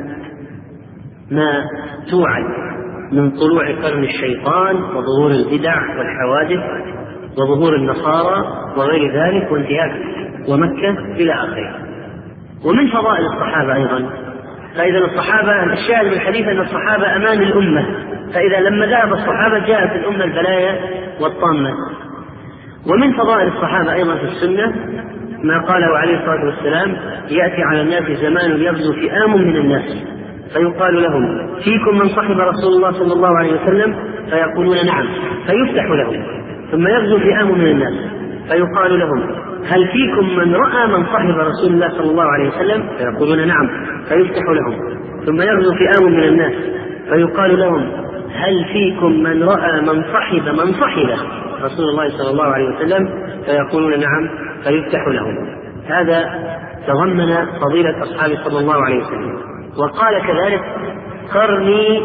ما توعد من طلوع قرن الشيطان وظهور البدع والحوادث وظهور النصارى وغير ذلك وانتهاك ومكة إلى آخره. ومن فضائل الصحابة أيضا، فإذا الصحابة الشاهد من الحديث أن الصحابة أمان الأمة، فإذا لما ذهب الصحابة جاءت الأمة البلايا والطامة. ومن فضائل الصحابة أيضا في السنة ما قاله عليه الصلاة والسلام: يأتي على الناس زمان يبدو فئام من الناس فيقال لهم: فيكم من صحب رسول الله صلى الله عليه وسلم؟ فيقولون: نعم، فيفتح لهم. ثم يبدو فئام من الناس فيقال لهم: هل فيكم من رأى من صحب رسول الله صلى الله عليه وسلم؟ فيقولون: نعم، فيفتح لهم. ثم يبدو فئام من الناس فيقال لهم: هل فيكم من رأى من صحب من صحب رسول الله صلى الله عليه وسلم؟ فيقولون: نعم، فيفتح لهم. هذا تضمن فضيلة أصحاب صلى الله عليه وسلم. وقال كذلك: قرني،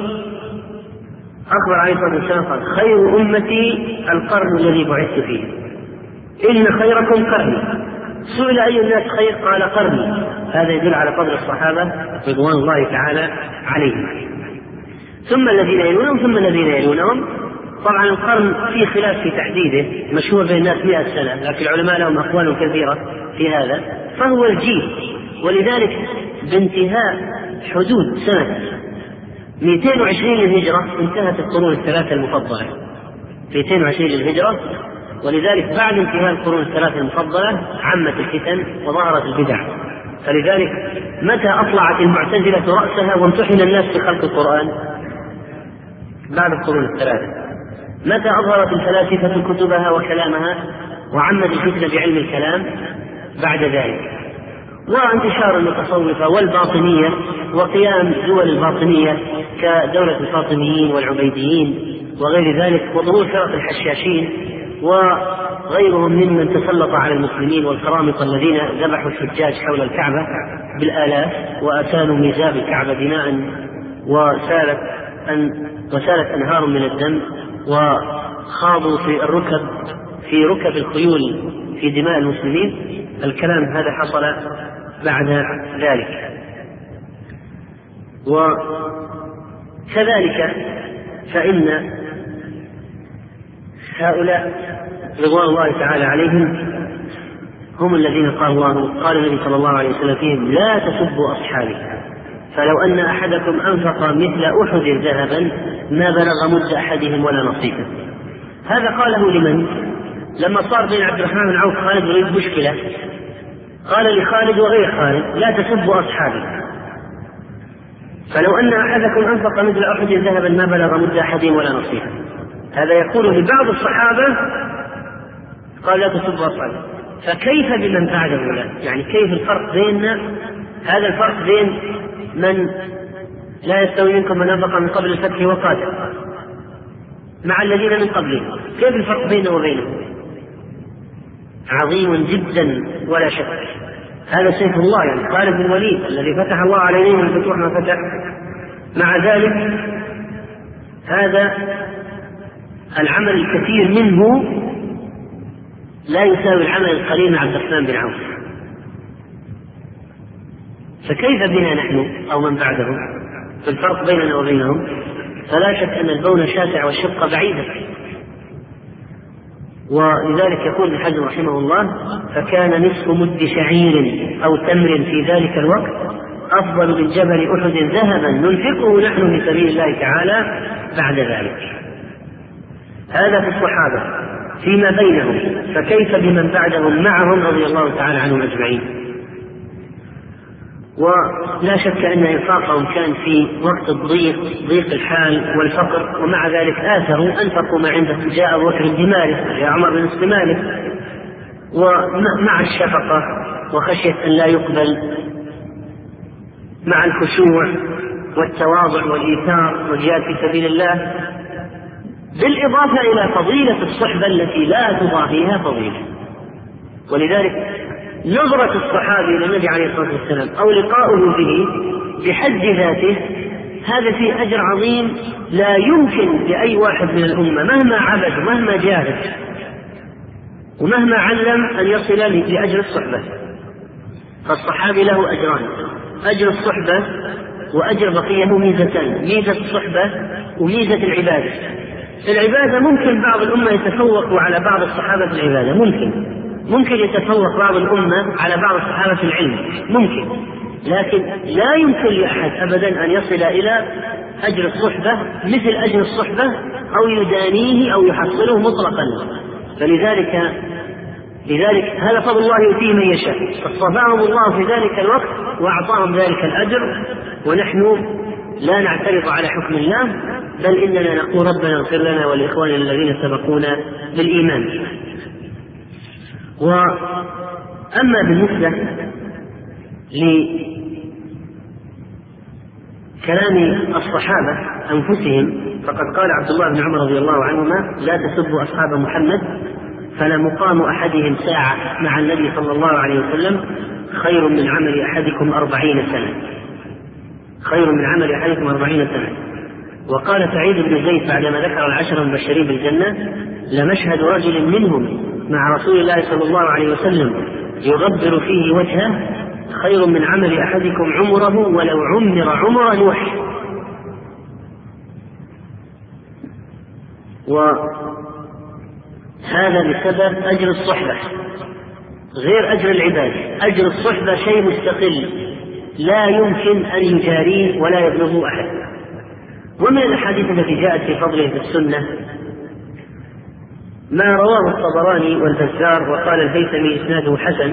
أخبر عليه الصلاة والسلام قال: خير أمتي القرن الذي بعثت فيه، إن خيركم قرني. سئل أي الناس خير؟ قال: قرني. هذا يدل على فضل الصحابة رضوان الله تعالى عليهم. ثم الذين يلونهم ثم الذين يلونهم. طبعا القرن في خلاف في تحديده، مشهور بين الناس مئة سنة، لكن العلماء لهم أقوال كثيرة في هذا، فهو الجيل. ولذلك بانتهاء حدود سنة مئتين وعشرين للهجرة انتهت القرون الثلاثة المفضلة، مئتين وعشرين للهجرة، ولذلك بعد انتهاء القرون الثلاثة المفضلة عمت الفتن وظهرت البدع. فلذلك متى أطلعت المعتزلة رأسها وامتحن الناس في خلق القرآن؟ بعد القرون الثلاثة. متى أظهرت الفلاسفة كتبها وكلامها وعمت الفتنة بعلم الكلام؟ بعد ذلك. وانتشار المتصوفة والباطنية وقيام دول الباطنية كدولة الفاطميين والعبيديين وغير ذلك، وظهور فرق الحشاشين وغيرهم ممن تسلط على المسلمين والقرامطة الذين ذبحوا الحجاج حول الكعبة بالآلاف وأسالوا ميزاب الكعبة دماء وسالت أن وسالت أنهار من الدم، وخاضوا في الركب في ركب الخيول في دماء المسلمين. الكلام هذا حصل بعد ذلك. وكذلك فإن هؤلاء رضوان الله تعالى عليهم هم الذين قال الله قال النبي صلى الله عليه وسلم فيهم: لا تسبوا أصحابي، فلو أن أحدكم أنفق مثل أحد ذهبا ما بلغ مد أحدهم ولا نصيفه. هذا قاله لمن؟ لما صار بين عبد الرحمن بن عوف خالد يريد مشكلة، قال لخالد وغير خالد: لا تسبوا أصحابي، فلو أن أحدكم أنفق مثل أحد ذهبا ما بلغ مد أحدهم ولا نصيفه. هذا يقول لبعض الصحابة قال: لا تسبوا أصحابي. فكيف بمن بعده؟ لا يعني كيف الفرق بيننا؟ هذا الفرق بين من لا يستوي منكم من أنفق من قبل الفتح وقاتل مع الذين من قبلهم. كيف الفرق بينه وبينه؟ عظيم جدا ولا شك. هذا سيف الله، يعني خالد بن الوليد الذي فتح الله عليه من الفتوح ما فتح. مع ذلك هذا العمل الكثير منه لا يساوي العمل القليل مع عبد الرحمن بن عوف. فكيف بنا نحن أو من بعدهم؟ في الفرق بيننا وبينهم فلا شك أن البون شاسع والشقة بعيدة. ولذلك يقول ابن حزم رحمه الله: فكان نصف مد شعير أو تمر في ذلك الوقت أفضل من جبل أحد ذهبا ننفقه نحن في سبيل الله تعالى بعد ذلك. هذا في الصحابة فيما بينهم، فكيف بمن بعدهم معهم رضي الله تعالى عنهم أجمعين. ولا شك أن إنفاقهم كان في وقت الضيق ضيق الحال والفقر، ومع ذلك آثروا أنفقوا ما عندهم. جاء أبو بكر بماله، جاء عمر بن مالك، ومع الشفقة وخشية أن لا يقبل، مع الخشوع والتواضع والإيثار والجهاد في سبيل الله، بالإضافة إلى فضيلة الصحبة التي لا تضاهيها فضيلة. ولذلك نظرة الصحابي للنبي عليه الصلاة والسلام أو لقاؤه به بحد ذاته هذا فيه أجر عظيم لا يمكن لأي واحد من الأمة مهما عبد ومهما جاهد ومهما علم أن يصل لأجر الصحبة. فالصحابي له أجران، أجر الصحبة وأجر بقية ميزتان، ميزة الصحبة وميزة العبادة. العبادة ممكن بعض الأمة يتفوق على بعض الصحابة في العبادة، ممكن ممكن يتفوق بعض الأمة على بعض الصحابة في العلم، ممكن، لكن لا يمكن لأحد أبدا أن يصل إلى أجر الصحبة مثل أجر الصحبة أو يدانيه أو يحصله مطلقا. فلذلك لذلك هذا فضل الله يؤتيه من يشاء، فاصطفاهم الله في ذلك الوقت وأعطاهم ذلك الأجر، ونحن لا نعترض على حكم الله، بل إننا نقول ربنا اغفر لنا ولإخواننا الذين سبقونا بالإيمان. وأما بالنسبة لكلام الصحابة أنفسهم فقد قال عبد الله بن عمر رضي الله عنهما: لا تسبوا أصحاب محمد فلمقام أحدهم ساعة مع النبي صلى الله عليه وسلم خير من عمل أحدكم أربعين سنة، خير من عمل أحدكم أربعين سنة. وقال سعيد بن زيد بعدما ذكر العشر المبشرين بالجنة: لمشهد رجل منهم مع رسول الله صلى الله عليه وسلم يغبر فيه وجهه خير من عمل أحدكم عمره ولو عمر عمر نوح. وهذا بسبب أجر الصحبة غير أجر العباد. أجر الصحبة شيء مستقل لا يمكن أن يجاريه ولا يبلغه أحد. ومن الأحاديث التي جاءت في فضله في السنة ما رواه الطبراني والبزار وقال الهيثمي إسناده حسن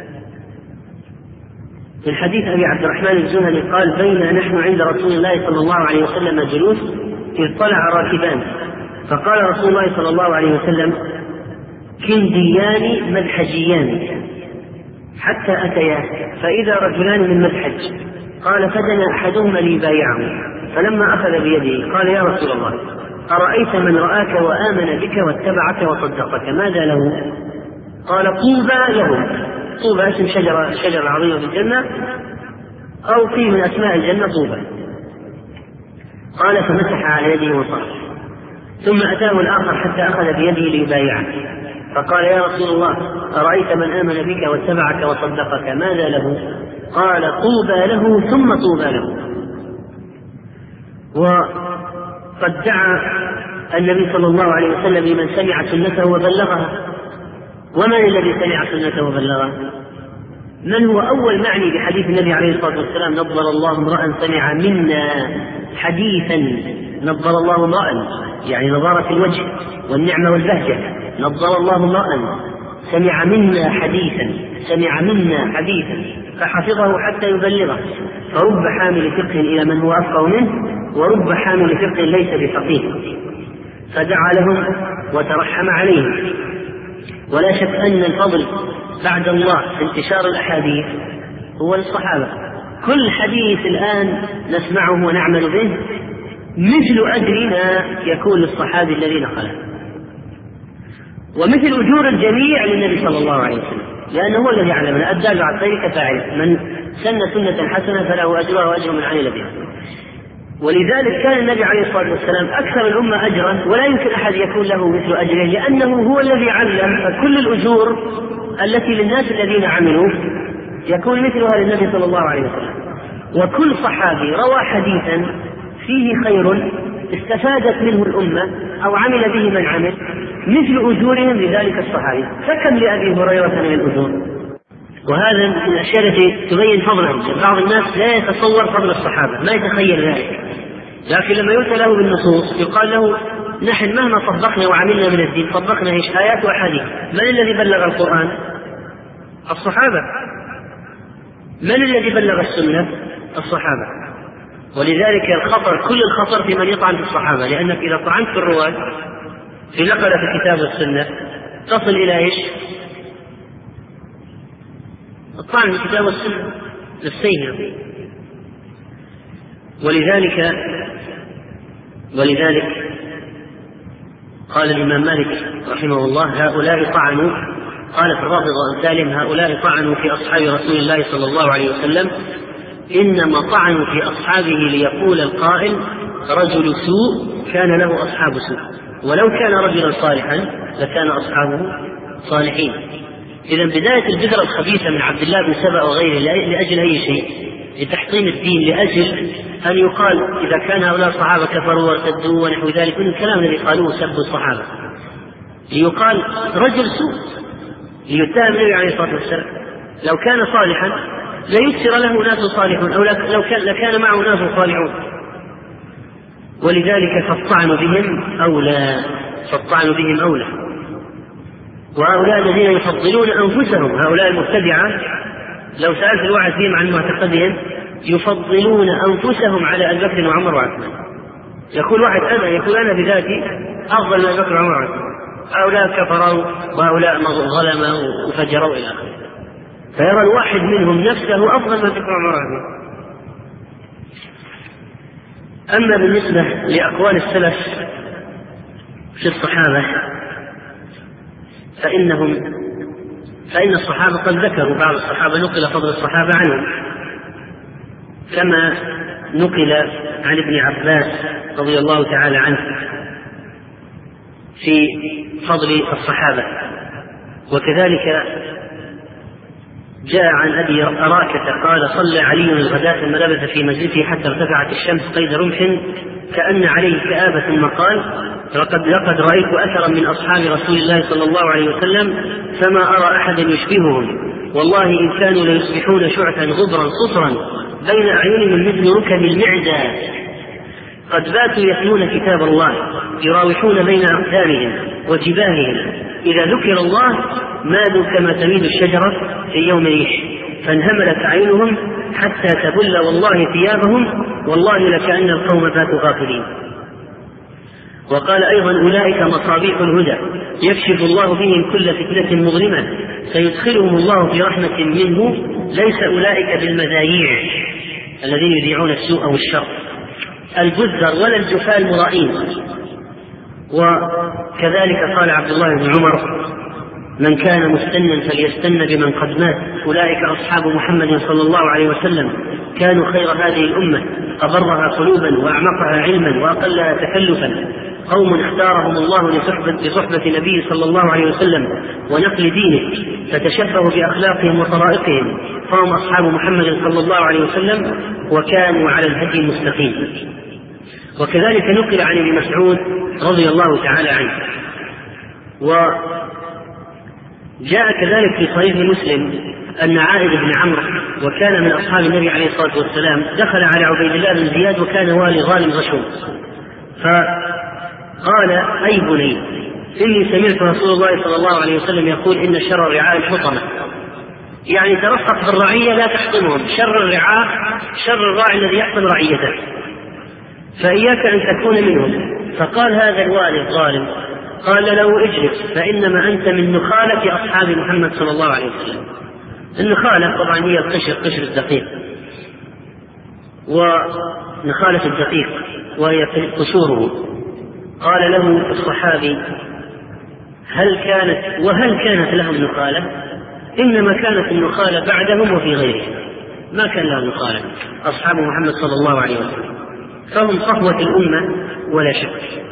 من حديث أبي عبد الرحمن الزهري قال: بينا نحن عند رسول الله صلى الله عليه وسلم جلوس إذ طلع راكبان، فقال رسول الله صلى الله عليه وسلم: كنديان مدحجيان، حتى أتيا فإذا رجلان من مدحج، قال: فدنا أحدهما ليبايعه، فلما أخذ بيده قال: يا رسول الله، أرأيت من رآك وآمن بك واتبعك وصدقك ماذا له؟ قال: طوبى له. طوبى اسم شجرة شجرة عظيمة في الجنة، أو في من أسماء الجنة طوبى. قال: فمسح على يده وصار، ثم أتاه الآخر حتى أخذ بيده ليبايعه، فقال: يا رسول الله، أرأيت من آمن بك واتبعك وصدقك ماذا له؟ قال: طوبى له ثم طوبى له. وقد دعا النبي صلى الله عليه وسلم لمن سمع سنته وبلغها. ومن الذي سمع سنته وبلغها؟ من هو أول معني بحديث النبي عليه الصلاة والسلام: نضر الله امرأ سمع منا حديثا. نضر الله امرأ يعني نضارة الوجه والنعمة والبهجة. نضر الله امرأ سمع منا حديثا، سمع منا حديثا فحفظه حتى يبلغه، فرب حامل فقه إلى من هو أفقه منه، ورب حامل فقه ليس بفقيه، فدعا لهم وترحم عليهم. ولا شك أن الفضل بعد الله في انتشار الأحاديث هو للصحابة. كل حديث الآن نسمعه ونعمل به مثل أجر ما يكون للصحابي الذي نقله، ومثل أجور الجميع للنبي صلى الله عليه وسلم، لأنه هو الذي علمنا: الدال على الخير كفاعله، من سن سنة حسنة فله أجرها وأجر من عمل بها. ولذلك كان النبي عليه الصلاة والسلام أكثر الأمة أجرا، ولا يمكن أحد يكون له مثل أجره، لأنه هو الذي علم، فكل الأجور التي للناس الذين عملوا يكون مثلها للنبي صلى الله عليه وسلم. وكل صحابي روى حديثا فيه خير استفادت منه الأمة أو عمل به من عمل مثل أجورهم لذلك الصحابي، فكم لأبي هريرة من الأجور. وهذا من الأشياء التي تبين فضلهم. بعض الناس لا يتصور فضل الصحابة، ما يتخيل ذلك، لكن لما يؤتى له بالنصوص يقال له: نحن مهما طبقنا وعملنا من الدين طبقنا ايش؟ آيات وأحاديث. من الذي بلغ القرآن؟ الصحابة. من الذي بلغ السنة؟ الصحابة. ولذلك الخطر، كل الخطر في من يطعن في الصحابة، لأنك إذا طعنت في الرواة في نقل في الكتاب والسنة تصل إلى ايش؟ الطعن في الكتاب والسنة نفسين. ولذلك ولذلك قال الإمام مالك رحمه الله: هؤلاء طعنوا، قال في الرافضة وأمثالهم: هؤلاء طعنوا في أصحاب رسول الله صلى الله عليه وسلم، إنما طعنوا في أصحابه ليقول القائل: رجل سوء كان له أصحاب سوء، ولو كان رجلا صالحا لكان أصحابه صالحين. إذا بداية البذرة الخبيثة من عبد الله بن سبأ وغيره لأجل أي شيء؟ لتحطيم الدين، لأجل أن يقال إذا كان هؤلاء الصحابة كفروا وارتدوا ونحو ذلك من الكلام الذي قالوه سب الصحابة، ليقال رجل سوء، ليتهم النبي عليه الصلاة والسلام. لو كان صالحا ليكثر له ناس صالحون، أو لو كان لكان معه ناس صالحون. ولذلك فالطعن بهم أولى، فالطعن بهم أولى. وهؤلاء الذين يفضلون أنفسهم، هؤلاء المبتدعة، لو سألت الواحد فيهم عن معتقدهم يفضلون أنفسهم على أبي بكر وعمر وعثمان. يقول واحد أنا يقول أنا بذاتي أفضل من أبي بكر وعمر وعثمان، هؤلاء كفروا وهؤلاء ظلموا وفجروا إلى آخره، فيرى الواحد منهم نفسه أفضل من أبي بكر وعمر وعثمان. أما بالنسبة لأقوال السلف في الصحابة فإنهم فإن الصحابة قد ذكروا، بعض الصحابة نقل فضل الصحابة عنهم، كما نقل عن ابن عباس رضي الله تعالى عنه في فضل الصحابة. وكذلك جاء عن أبي أراكة قال: صلى علي الغداة ثم لبث في مجلسه حتى ارتفعت الشمس قيد رمح كأن عليه كآبة، ثم قال: لقد لقد رأيت أثرا من أصحاب رسول الله صلى الله عليه وسلم فما أرى أحدا يشبههم، والله إن كانوا ليصبحون شعثا غبرا صفرا بين أعينهم مثل ركب المعدة، قد باتوا يتلون كتاب الله يراوحون بين أقدامهم وجباههم، إذا ذكر الله مادوا كما تميل الشجرة في يوم ريح، فانهملت أعينهم حتى تبل والله ثيابهم، والله لكأن القوم باتوا غافلين. وقال أيضا: أولئك مصابيح الهدى يكشف الله بهم كل فتنة مظلمة سيدخلهم الله في رحمة منه، ليس أولئك بالمذايع الذين يذيعون السوء والشر البذر ولا الجفال المرائين. وكذلك قال عبد الله بن عمر: من كان مستنا فليستن بمن قد مات، أولئك أصحاب محمد صلى الله عليه وسلم، كانوا خير هذه الأمة، أبرها قلوبا وأعمقها علما وأقلها تكلفا، قوم اختارهم الله لصحبة نبيه صلى الله عليه وسلم ونقل دينه، فتشبهوا بأخلاقهم وطرائقهم، فهم أصحاب محمد صلى الله عليه وسلم وكانوا على الهدي المستقيم. وكذلك نقل عن ابن مسعود رضي الله تعالى عنه. وجاء كذلك في صحيح مسلم أن عائد بن عمرو وكان من أصحاب النبي عليه الصلاة والسلام دخل على عبيد الله بن زياد وكان والي ظالم غشوم، فقال: أي بني، إني سمعت رسول الله صلى الله عليه وسلم يقول: إن شر الرعاء الحطمة، يعني ترفق بالرعية لا تحطمهم، شر الرعاء شر الراعي الذي يحطم رعيته، فإياك أن تكون منهم. فقال هذا الوالي الظالم، قال له: اجلس، فإنما أنت من نخالة أصحاب محمد صلى الله عليه وسلم. النخالة طبعا هي القشر، قشر الدقيق، ونخالة الدقيق وهي قشوره. قال له الصحابي: هل كانت وهل كانت لهم نخالة؟ إنما كانت النخالة بعدهم وفي غيرهم، ما كان لهم نخالة أصحاب محمد صلى الله عليه وسلم، فهم صفوة الأمة ولا شك.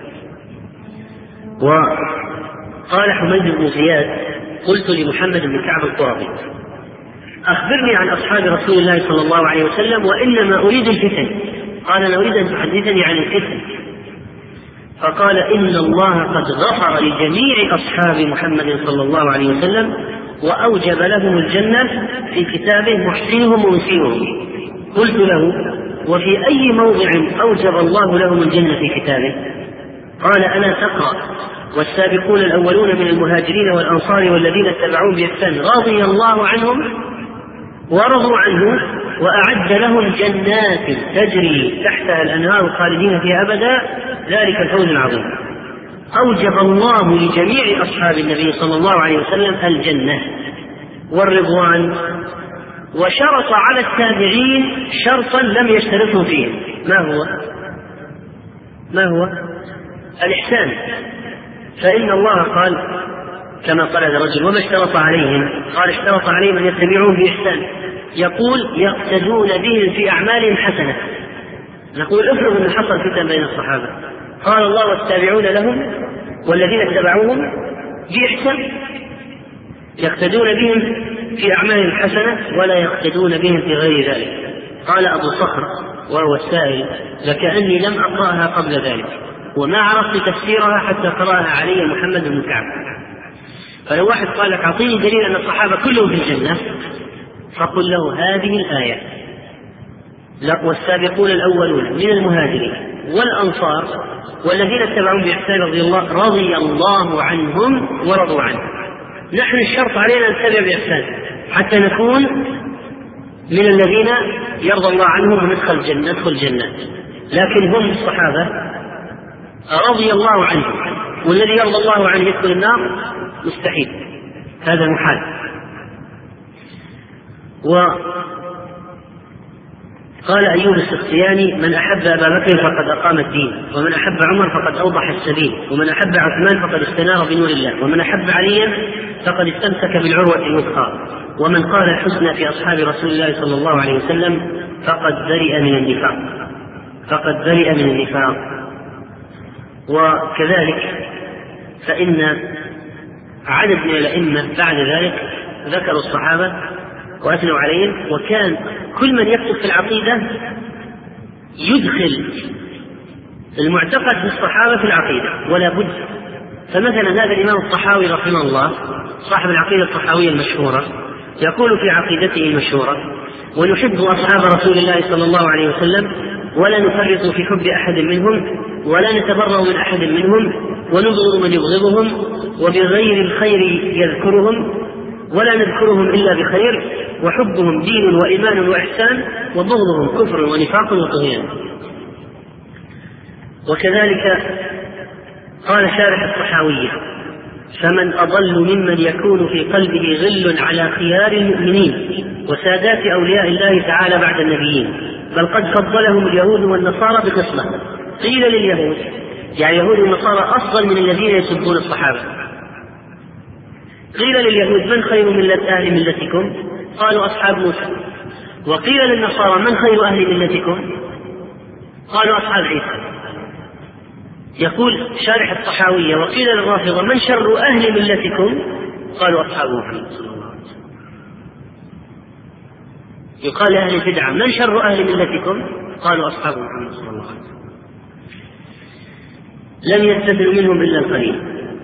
وقال حميد بن زياد: قلت لمحمد بن كعب القرظي: أخبرني عن أصحاب رسول الله صلى الله عليه وسلم وإنما أريد الفتن. قال: أنا أريد أن تحدثني عن الفتن. فقال: إن الله قد غفر لجميع أصحاب محمد صلى الله عليه وسلم وأوجب لهم الجنة في كتابه محسنهم ومسيئهم. قلت له: وفي أي موضع أوجب الله لهم الجنة في كتابه؟ قال: أنا تقرأ: والسابقون الأولون من المهاجرين والأنصار والذين اتبعوهم بإحسان رضي الله عنهم ورضوا عنه وأعد لهم جنات تجري تحتها الأنهار خالدين فيها أبدا، ذلك الفوز العظيم. أوجب الله لجميع أصحاب النبي صلى الله عليه وسلم الجنة والرضوان وشرط على التابعين شرطا لم يشترطوا فيه. ما هو؟ ما هو؟ الإحسان. فإن الله قال كما قال هذا الرجل: وما اشترط عليهم؟ قال: اشترط عليهم أن يتبعون بإحسان. يقول: يقتدون بهم في أعمالهم حسنة. نقول: افرض أن حصل فتن بين الصحابة، قال الله: والتابعون لهم والذين اتبعوهم بإحسان. يقتدون بهم في أعمالهم حسنة ولا يقتدون بهم في غير ذلك. قال أبو صخر وهو السائل: لكأني لم أقرأها قبل ذلك وما عرفت تفسيرها حتى قرأها علي محمد بن كعب. فلو واحد قال لك: أعطيني دليل أن الصحابة كلهم في الجنة، فقل له: هذه الآية: والسابقون الأولون من المهاجرين والأنصار والذين اتبعون بإحسان رضي الله رضي الله عنهم ورضوا عنه. نحن الشرط علينا أن نتبع بإحسان حتى نكون من الذين يرضى الله عنهم وندخل الجنة ندخل الجنة. لكن هم الصحابة رضي الله عنهم، والذي يرضى الله عنه يدخل النار مستحيل، هذا محال. وقال أيوب السختياني: من أحب أبا بكر فقد أقام الدين، ومن أحب عمر فقد أوضح السبيل، ومن أحب عثمان فقد استنار بنور الله، ومن أحب عليا فقد استمسك بالعروة الوثقى، ومن قال الحسنى في أصحاب رسول الله صلى الله عليه وسلم فقد برئ من النفاق فقد برئ من النفاق. وكذلك فإن عدد من الأئمة بعد ذلك ذكروا الصحابة وأثنوا عليهم، وكان كل من يكتب في العقيدة يدخل المعتقد بالصحابة في العقيدة ولا بد. فمثلا هذا الإمام الطحاوي رحمه الله صاحب العقيدة الطحاوية المشهورة يقول في عقيدته المشهورة: ونحب أصحاب رسول الله صلى الله عليه وسلم ولا نفرط في حب أحد منهم ولا نتبرأ من أحد منهم ونبغض من يبغضهم وبغير الخير يذكرهم ولا نذكرهم إلا بخير، وحبهم دين وإيمان وإحسان وبغضهم كفر ونفاق وطغيان. وكذلك قال شارح الطحاوية: فمن أضل ممن يكون في قلبه غل على خيار المؤمنين وسادات أولياء الله تعالى بعد النبيين، بل قد فضلهم اليهود والنصارى بخصلة. قيل لليهود، يعني اليهود والنصارى أفضل من الذين يسبون الصحابة. قيل لليهود: من خير ملة أهل ملتكم؟ قالوا: أصحاب موسى. وقيل للنصارى: من خير أهل ملتكم؟ قالوا: أصحاب عيسى. يقول شارح الطحاوية: وقيل للرافضة: من شر أهل ملتكم؟ قالوا: أصحاب محمد صلى الله عليه وسلم. يقال لأهل البدعة: من شر أهل ملتكم؟ قالوا: أصحاب محمد صلى الله عليه وسلم. لم يستثنوا منهم إلا القليل.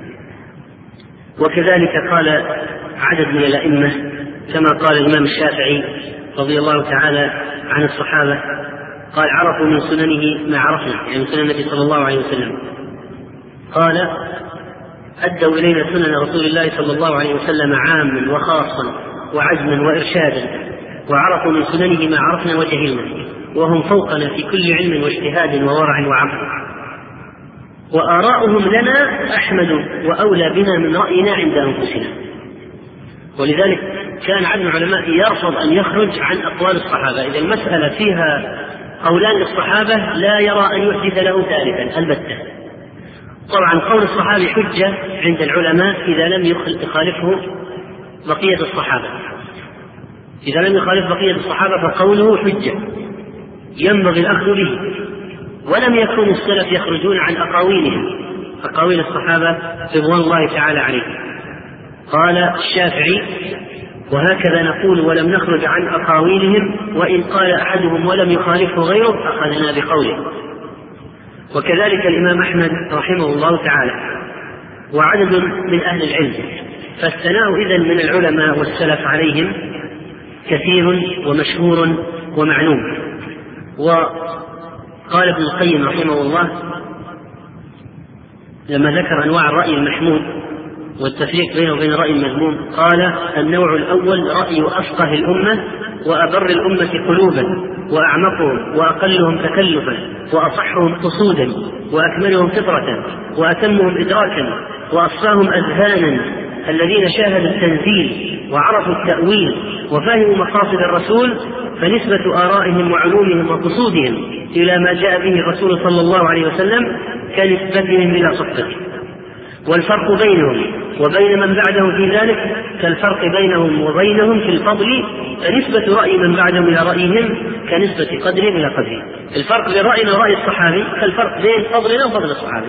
وكذلك قال عدد من الأئمة كما قال الإمام الشافعي رضي الله تعالى عن الصحابة، قال: عرفوا من سننه ما عرفنا، يعني من سنن النبي صلى الله عليه وسلم. قال: أدوا إلينا سنن رسول الله صلى الله عليه وسلم عاما وخاصا وعزما وإرشادا، وعرفوا من سننه ما عرفنا وجهلنا، وهم فوقنا في كل علم واجتهاد وورع وعقل، وآراؤهم لنا أحمد وأولى بنا من رأينا عند أنفسنا. ولذلك كان عدد العلماء يرفض أن يخرج عن أقوال الصحابة. إذا المسألة فيها قولان للصحابة لا يرى أن يحدث له ثالثا البتة. طبعا قول الصحابي حجة عند العلماء إذا لم يخالفه بقية الصحابة، إذا لم يخالف بقية الصحابة فقوله حجة ينبغي الأخذ به. ولم يكن السلف يخرجون عن أقاويلهم، أقاويل الصحابة رضوان الله تعالى عليهم. قال الشافعي: وهكذا نقول ولم نخرج عن أقاويلهم، وإن قال أحدهم ولم يخالفه غيره أخذنا بقوله. وكذلك الإمام أحمد رحمه الله تعالى وعدد من أهل العلم. فالثناء إذن من العلماء والسلف عليهم كثير ومشهور ومعلوم. وقال ابن القيم رحمه الله لما ذكر أنواع الرأي المحمود والتفريق بينه وبين الرأي المذموم، قال: النوع الأول رأي أفقه الأمة وأبر الأمة قلوبا وأعمقهم وأقلهم تكلفا وأصحهم قصودا وأكملهم فطرة وأتمهم إدراكا وأصفاهم أذهانا الذين شاهدوا التنزيل وعرفوا التأويل وفهموا مقاصد الرسول فنسبة آرائهم وعلومهم وقصودهم إلى ما جاء به الرسول صلى الله عليه وسلم كنسبتهم إلى صحبته. والفرق بينهم وبين من بعدهم في ذلك كالفرق بينهم وبينهم في الفضل، فنسبة رأي من بعدهم إلى رأيهم كنسبة قدرهم إلى قدرهم. الفرق بين رأينا ورأي الصحابي كالفرق بين فضلنا وفضل الصحابي.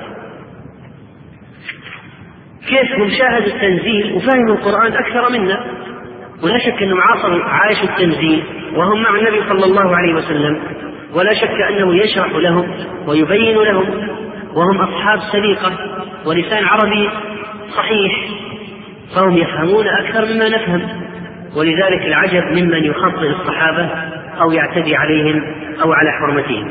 كيف هم شاهدوا التنزيل وفهموا القرآن أكثر منا، ولا شك أنهم عاشوا التنزيل وهم مع النبي صلى الله عليه وسلم، ولا شك أنه يشرح لهم ويبين لهم، وهم أصحاب سليقة ولسان عربي صحيح، فهم يفهمون أكثر مما نفهم. ولذلك العجب ممن يخطئ الصحابة أو يعتدي عليهم أو على حرمتهم.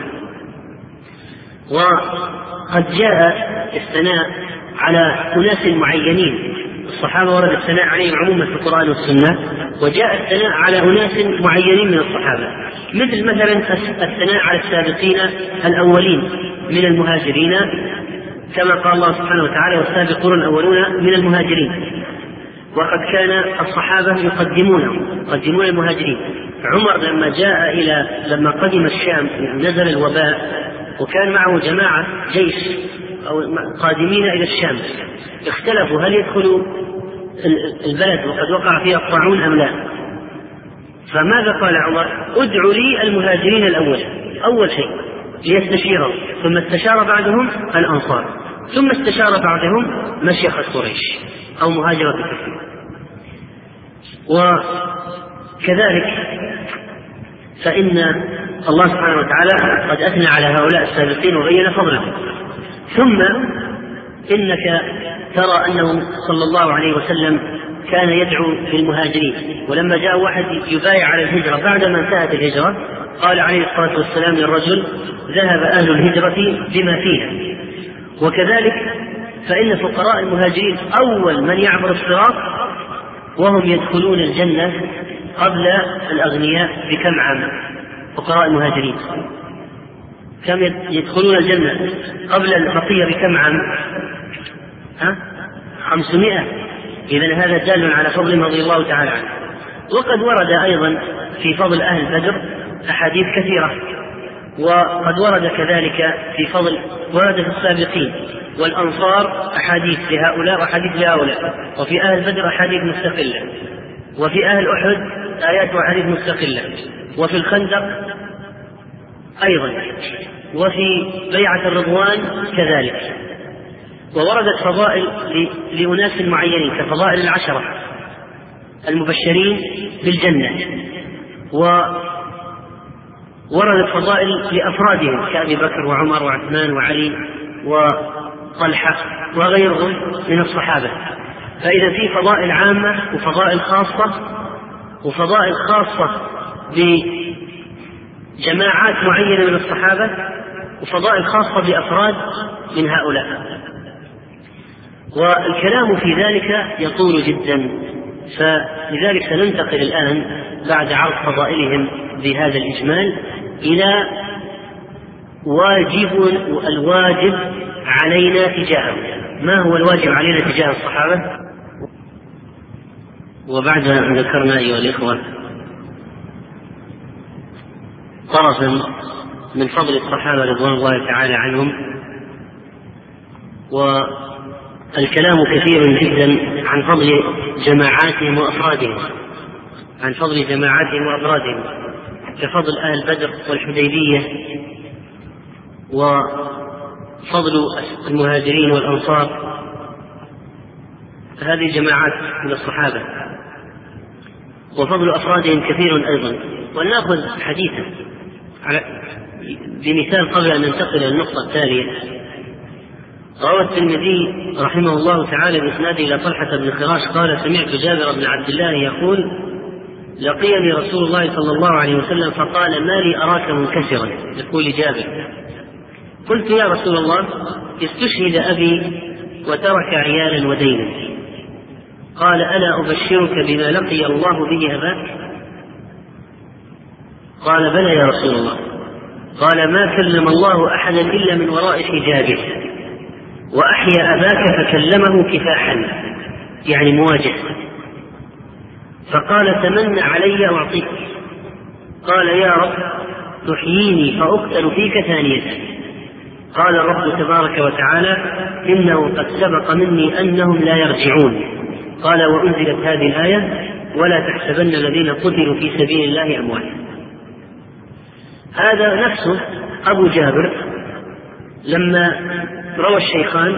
وقد جاء الثناء على أناس معينين، الصحابة ورد الثناء عليهم عموما في القرآن والسنة، وجاء الثناء على أناس معينين من الصحابة، مثل مثلا الثناء على السابقين الأولين من المهاجرين، كما قال الله سبحانه وتعالى والسابقون الأولون من المهاجرين. وقد كان الصحابة يقدمون يقدمون المهاجرين. عمر لما جاء إلى لما قدم الشام نزل الوباء وكان معه جماعة جيش أو قادمين إلى الشام، اختلفوا هل يدخلوا البلد وقد وقع فيها الطاعون أم لا. فماذا قال عمر؟ ادعوا لي المهاجرين الأول أول شيء ليستشيروا، ثم استشار بعدهم الأنصار، ثم استشار بعدهم مشيخة قريش أو مهاجرة الكفر. وكذلك فإن الله سبحانه وتعالى قد أثنى على هؤلاء السابقين وبين فضلهم. ثم إنك ترى أنه صلى الله عليه وسلم كان يدعو للمهاجرين، ولما جاء واحد يبايع على الهجرة بعدما انتهت الهجرة قال عليه الصلاة والسلام للرجل ذهب أهل الهجرة بما فيها. وكذلك فإن فقراء المهاجرين أول من يعبر الصراط وهم يدخلون الجنة قبل الأغنياء بكم عام. فقراء المهاجرين كم يدخلون الجنة قبل البقية بكم عام؟ ها؟ خمسمائة. إذن هذا دال على فضل رضي الله تعالى عنه. وقد ورد أيضا في فضل أهل بدر أحاديث كثيرة، وقد ورد كذلك في فضل ورد في السابقين والأنصار أحاديث لهؤلاء وأحاديث لهؤلاء، وفي أهل بدر أحاديث مستقلة، وفي أهل أحد آيات وأحاديث مستقلة، وفي الخندق أيضا، وفي بيعة الرضوان كذلك. ووردت فضائل لأناس معينين كفضائل العشرة المبشرين بالجنة، ووردت فضائل لأفرادهم كأبي بكر وعمر وعثمان وعلي وطلحة وغيرهم من الصحابة. فإذا في فضائل عامة وفضائل خاصة، وفضائل خاصة بجماعات معينة من الصحابة، وفضائل خاصة بأفراد من هؤلاء. والكلام في ذلك يطول جدا، فلذلك سننتقل الآن بعد عرض فضائلهم بهذا الإجمال إلى واجب الواجب علينا تجاههم. ما هو الواجب علينا تجاه الصحابة؟ وبعد أن ذكرنا أيها الإخوة طرفا من فضل الصحابة رضوان الله تعالى عنهم، والكلام كثير جدا عن فضل جماعاتهم وأفرادهم عن فضل جماعاتهم وأفرادهم كفضل أهل بدر والحديبية، وفضل المهاجرين والأنصار. هذه جماعات من الصحابة، وفضل أفرادهم كثير أيضا. ولنأخذ حديثا على بمثال قبل أن ننتقل إلى النقطة التالية. روى الترمذي رحمه الله تعالى بإسناده إلى طلحة بن خراش قال: سمعت جابر بن عبد الله يقول: لقيني رسول الله صلى الله عليه وسلم فقال: ما لي أراك منكسرا؟ يقول جابر: قلت: يا رسول الله، استشهد أبي وترك عيالا ودينا. قال: ألا أبشرك بما لقي الله به أباك؟ قال: بلى يا رسول الله. قال: ما كلم الله أحدا إلا من وراء حجابه، وأحيا أباك فكلمه كفاحا، يعني مواجه، فقال تمنى علي أعطيك. قال يا رب تحييني فأقتل فيك ثانية. قال الرب تبارك وتعالى إنه قد سبق مني أنهم لا يرجعون. قال وأنزلت هذه الآية ولا تحسبن الذين قتلوا في سبيل الله أمواتا. هذا نفسه أبو جابر لما روى الشيخان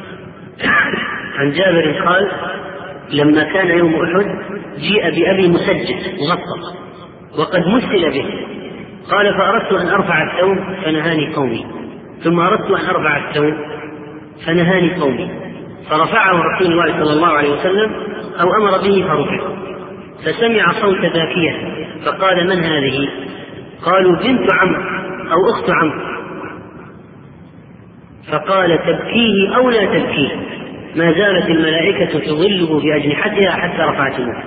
عن جابر قال لما كان يوم أحد جيء بأبي مسجد مغطى وقد مثل به. قال فأردت أن أرفع الثوب فنهاني قومي، ثم أردت أن أرفع الثوب فنهاني قومي، فرفعه رسول الله صلى الله عليه وسلم أو أمر به فرفع، فسمع صوت ذاكية فقال من هذه؟ قالوا بنت عمرو أو أخت عمرو. فقال تبكيه أو لا تبكيه، ما زالت الملائكة تظله بأجنحتها حتى رفعتموه.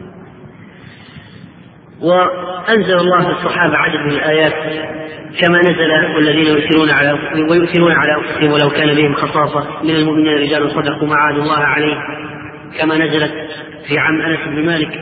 وأنزل الله في الصحابة عدد من الآيات كما نزل والذين يؤثرون على ويؤثرون على أنفسهم ولو كان بهم خصاصة من المؤمنين رجال صدقوا ما عاهدوا الله عليه، كما نزلت في عم أنس بن مالك.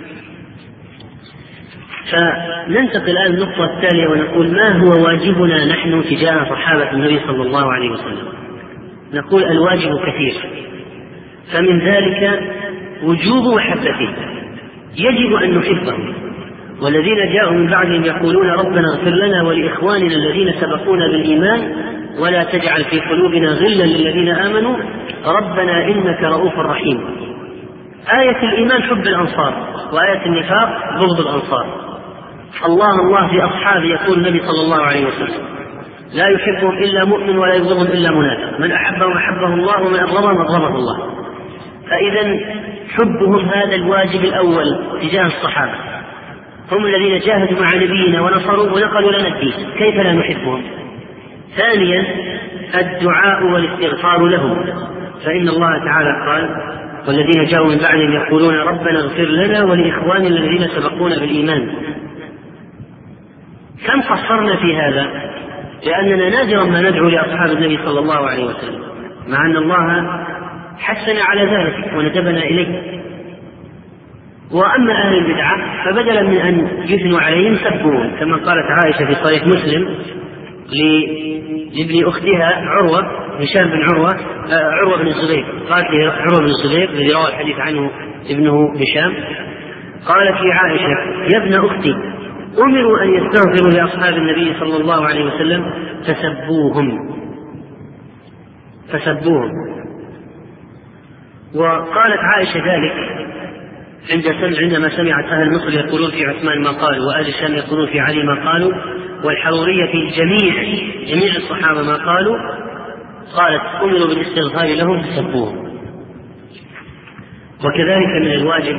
فننتقل الآن للنقطة التالية ونقول ما هو واجبنا نحن تجاه صحابة النبي صلى الله عليه وسلم. نقول الواجب كثير، فمن ذلك وجوب محبته، يجب أن نحبهم. والذين جاءوا من بعدهم يقولون ربنا اغفر لنا ولإخواننا الذين سبقونا بالإيمان ولا تجعل في قلوبنا غلا للذين آمنوا ربنا إنك رؤوف رحيم. آية الإيمان حب الأنصار، وآية النفاق بغض الأنصار. الله الله في أصحابه يقول النبي صلى الله عليه وسلم لا يحبهم إلا مؤمن ولا يبغضهم إلا منافق، من أحبهم أحبه الله ومن أبغضهم أبغضه الله. فإذا حبهم هذا الواجب الأول تجاه الصحابة، هم الذين جاهدوا مع نبينا ونصروا ونقلوا لنا الدين، كيف لا نحبهم؟ ثانيا الدعاء والاستغفار لهم، فإن الله تعالى قال والذين جاءوا من بعدهم يقولون ربنا اغفر لنا ولإخواننا الذين سبقونا بالإيمان. كم قصرنا في هذا؟ لأننا نادرا ما ندعو لأصحاب النبي صلى الله عليه وسلم، مع أن الله حثنا على ذلك وندبنا إليه. وأما أهل البدعة فبدلا من أن يثنوا عليهم سبوهم، كما قالت عائشة في صحيح مسلم لابن أختها عروة هشام بن عروة آه عروة بن الزبير، قالت له عروة بن الزبير الذي روى الحديث عنه ابنه هشام، قالت في عائشة يا ابن أختي أمروا أن يستغفروا لأصحاب النبي صلى الله عليه وسلم فسبوهم فسبوهم وقالت عائشة ذلك عندما سمعت أهل مصر يقولون في عثمان ما قالوا وأهل الشام يقولون في علي ما قالوا والحرورية في جميع جميع الصحابة ما قالوا، قالت أمروا بالاستغفار لهم فسبوهم. وكذلك من الواجب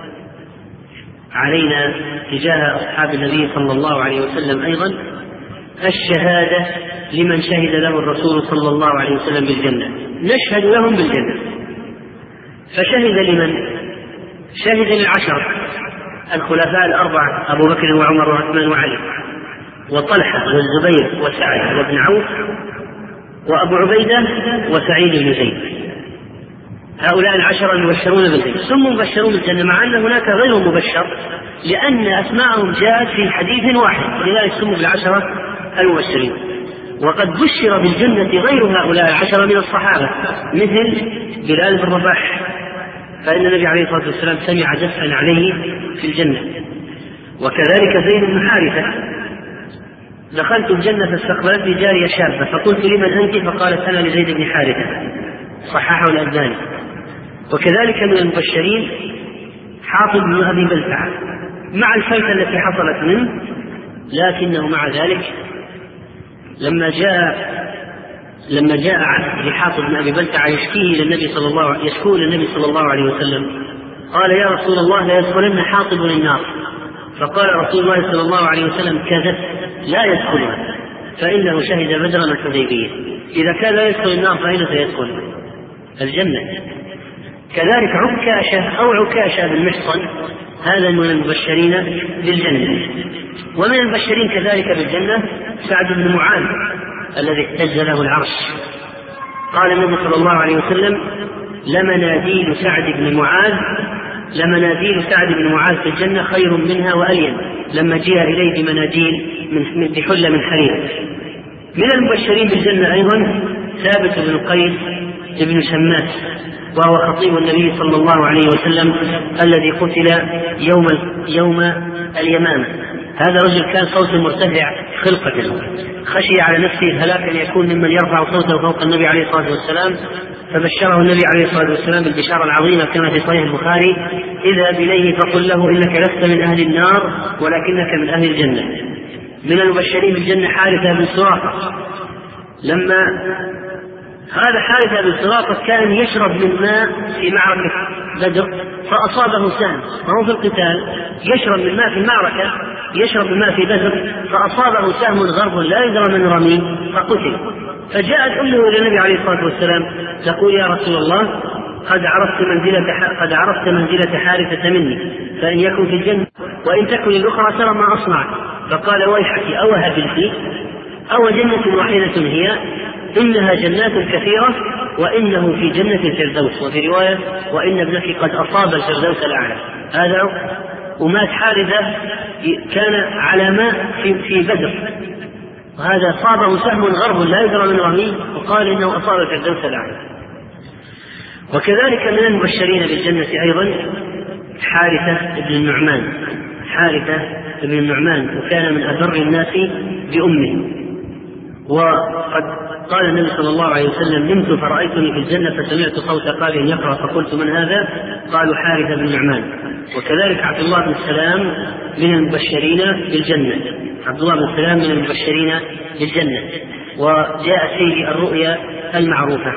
علينا تجاه أصحاب النبي صلى الله عليه وسلم أيضا الشهادة لمن شهد له الرسول صلى الله عليه وسلم بالجنة، نشهد لهم بالجنة. فشهد لمن؟ شهد للعشرة الخلفاء الأربعة أبو بكر وعمر وعثمان وعلي وطلحة والزبير وسعد وابن عوف وأبو عبيدة وسعيد بن زيد، هؤلاء العشرة المبشرون بالجنة ثم مبشرون بالجنة، مع أن هناك غير مبشر لأن أسماءهم جاءت في حديث واحد، ولذلك سموا بالعشرة المبشرين. وقد بشر بالجنة غير هؤلاء العشرة من الصحابة مثل بلال بن رباح، فإن النبي عليه الصلاة والسلام سمع دفعا عليه في الجنة. وكذلك زيد بن حارثة دخلت الجنة فاستقبلتني جارية شابة فقلت لمن أنت؟ فقالت أنا لزيد بن حارثة، صححه الألباني. وكذلك من المبشرين حاطب بن أبي بلتعة مع الفلتة التي حصلت منه، لكنه مع ذلك لما جاء لما جاء لحاطب بن أبي بلتعة يشكيه للنبي صلى الله يشكوه للنبي صلى الله عليه وسلم قال يا رسول الله لا يدخلن حاطب النار، فقال رسول الله صلى الله عليه وسلم كذب لا يدخلها فإنه شهد بدرا الحديبية، إذا كان لا يدخل النار فأين سيدخل؟ الجنة. كذلك عكاشة أو عكاشة بالمحصن هذا من المبشرين بالجنة. ومن المبشرين كذلك بالجنة سعد بن معاذ الذي اهتز له العرش، قال النبي صلى الله عليه وسلم لمناديل سعد بن معاذ لمناديل سعد بن معاذ في الجنة خير منها وألين، لما جاء إليه بمناديل من بحلة من حرير. من المبشرين بالجنة أيضا ثابت بن قيس بن شماس، وهو خطيب النبي صلى الله عليه وسلم الذي قتل يوم يوم اليمامة. هذا رجل كان صوته مرتفع خلقة، خشي على نفسه الهلاك أن يكون ممن يرفع صوته فوق النبي عليه الصلاة والسلام، فبشره النبي عليه الصلاة والسلام بالبشارة العظيمة كما في صحيح البخاري: اذهب إليه فقل له إنك لست من أهل النار ولكنك من أهل الجنة. من المبشرين بالجنة حارثة بن سراقة. لما هذا حارثة بن سراقة كان يشرب من ماء في معركة بدر فأصابه سهم، وهو في القتال يشرب من ماء في المعركة، يشرب من ماء في بدر فأصابه سهم غرب لا يدرى من رميه فقتل. فجاءت أمه إلى النبي عليه الصلاة والسلام تقول: يا رسول الله، قد عرفت منزلة قد عرفت منزلة حارثة مني، فإن يكن في الجنة وإن تكن الأخرى ترى ما أصنع. فقال: ويحك، أو هبلتي، أو جنة واحدة هي، إنها جنات كثيرة وإنه في جنة الفردوس. وفي رواية: وإن ابنك قد أصاب الفردوس الأعلى. هذا ومات حارثة كان على ماء في, في بدر، وهذا صابه سهم غرب لا يدرى من رميه وقال إنه أصاب الفردوس الأعلى. وكذلك من المبشرين بالجنة أيضا حارثة بن النعمان. حارثة بن النعمان وكان من أبر الناس بأمه. وقد قال النبي صلى الله عليه وسلم: نمت فرأيتني في الجنة فسمعت صوت قارئ يقرأ فقلت: من هذا؟ قالوا: حارثة بن النعمان. وكذلك عبد الله بن سلام من المبشرين بالجنة. عبد الله بن سلام من المبشرين بالجنة، وجاء فيه الرؤيا المعروفة.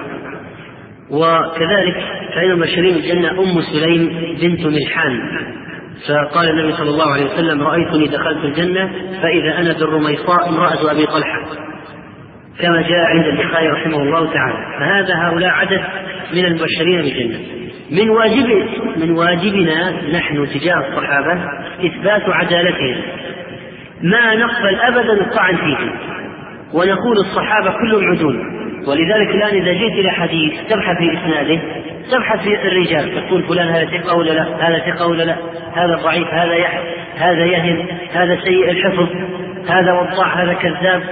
وكذلك فإن المبشرين بالجنة أم سليم بنت ملحان، فقال النبي صلى الله عليه وسلم: رأيتني دخلت الجنة فإذا أنا بالرميصاء امرأة أبي طلحة، كما جاء عند البخاري رحمه الله تعالى. فهذا هؤلاء عدد من المبشرين بالجنة. من واجب من واجبنا نحن تجاه الصحابة إثبات عدالتهم، ما نقبل أبدا الطعن فيهم، ونقول الصحابة كلهم عدول. ولذلك الآن إذا جئت إلى حديث تبحث في إسناده، تبحث في الرجال، تقول فلان هذا ثقة ولا لا، هذا ثقة ولا لا، هذا ضعيف، هذا يحف، هذا يهم، هذا سيء الحفظ، هذا وضاع، هذا كذاب،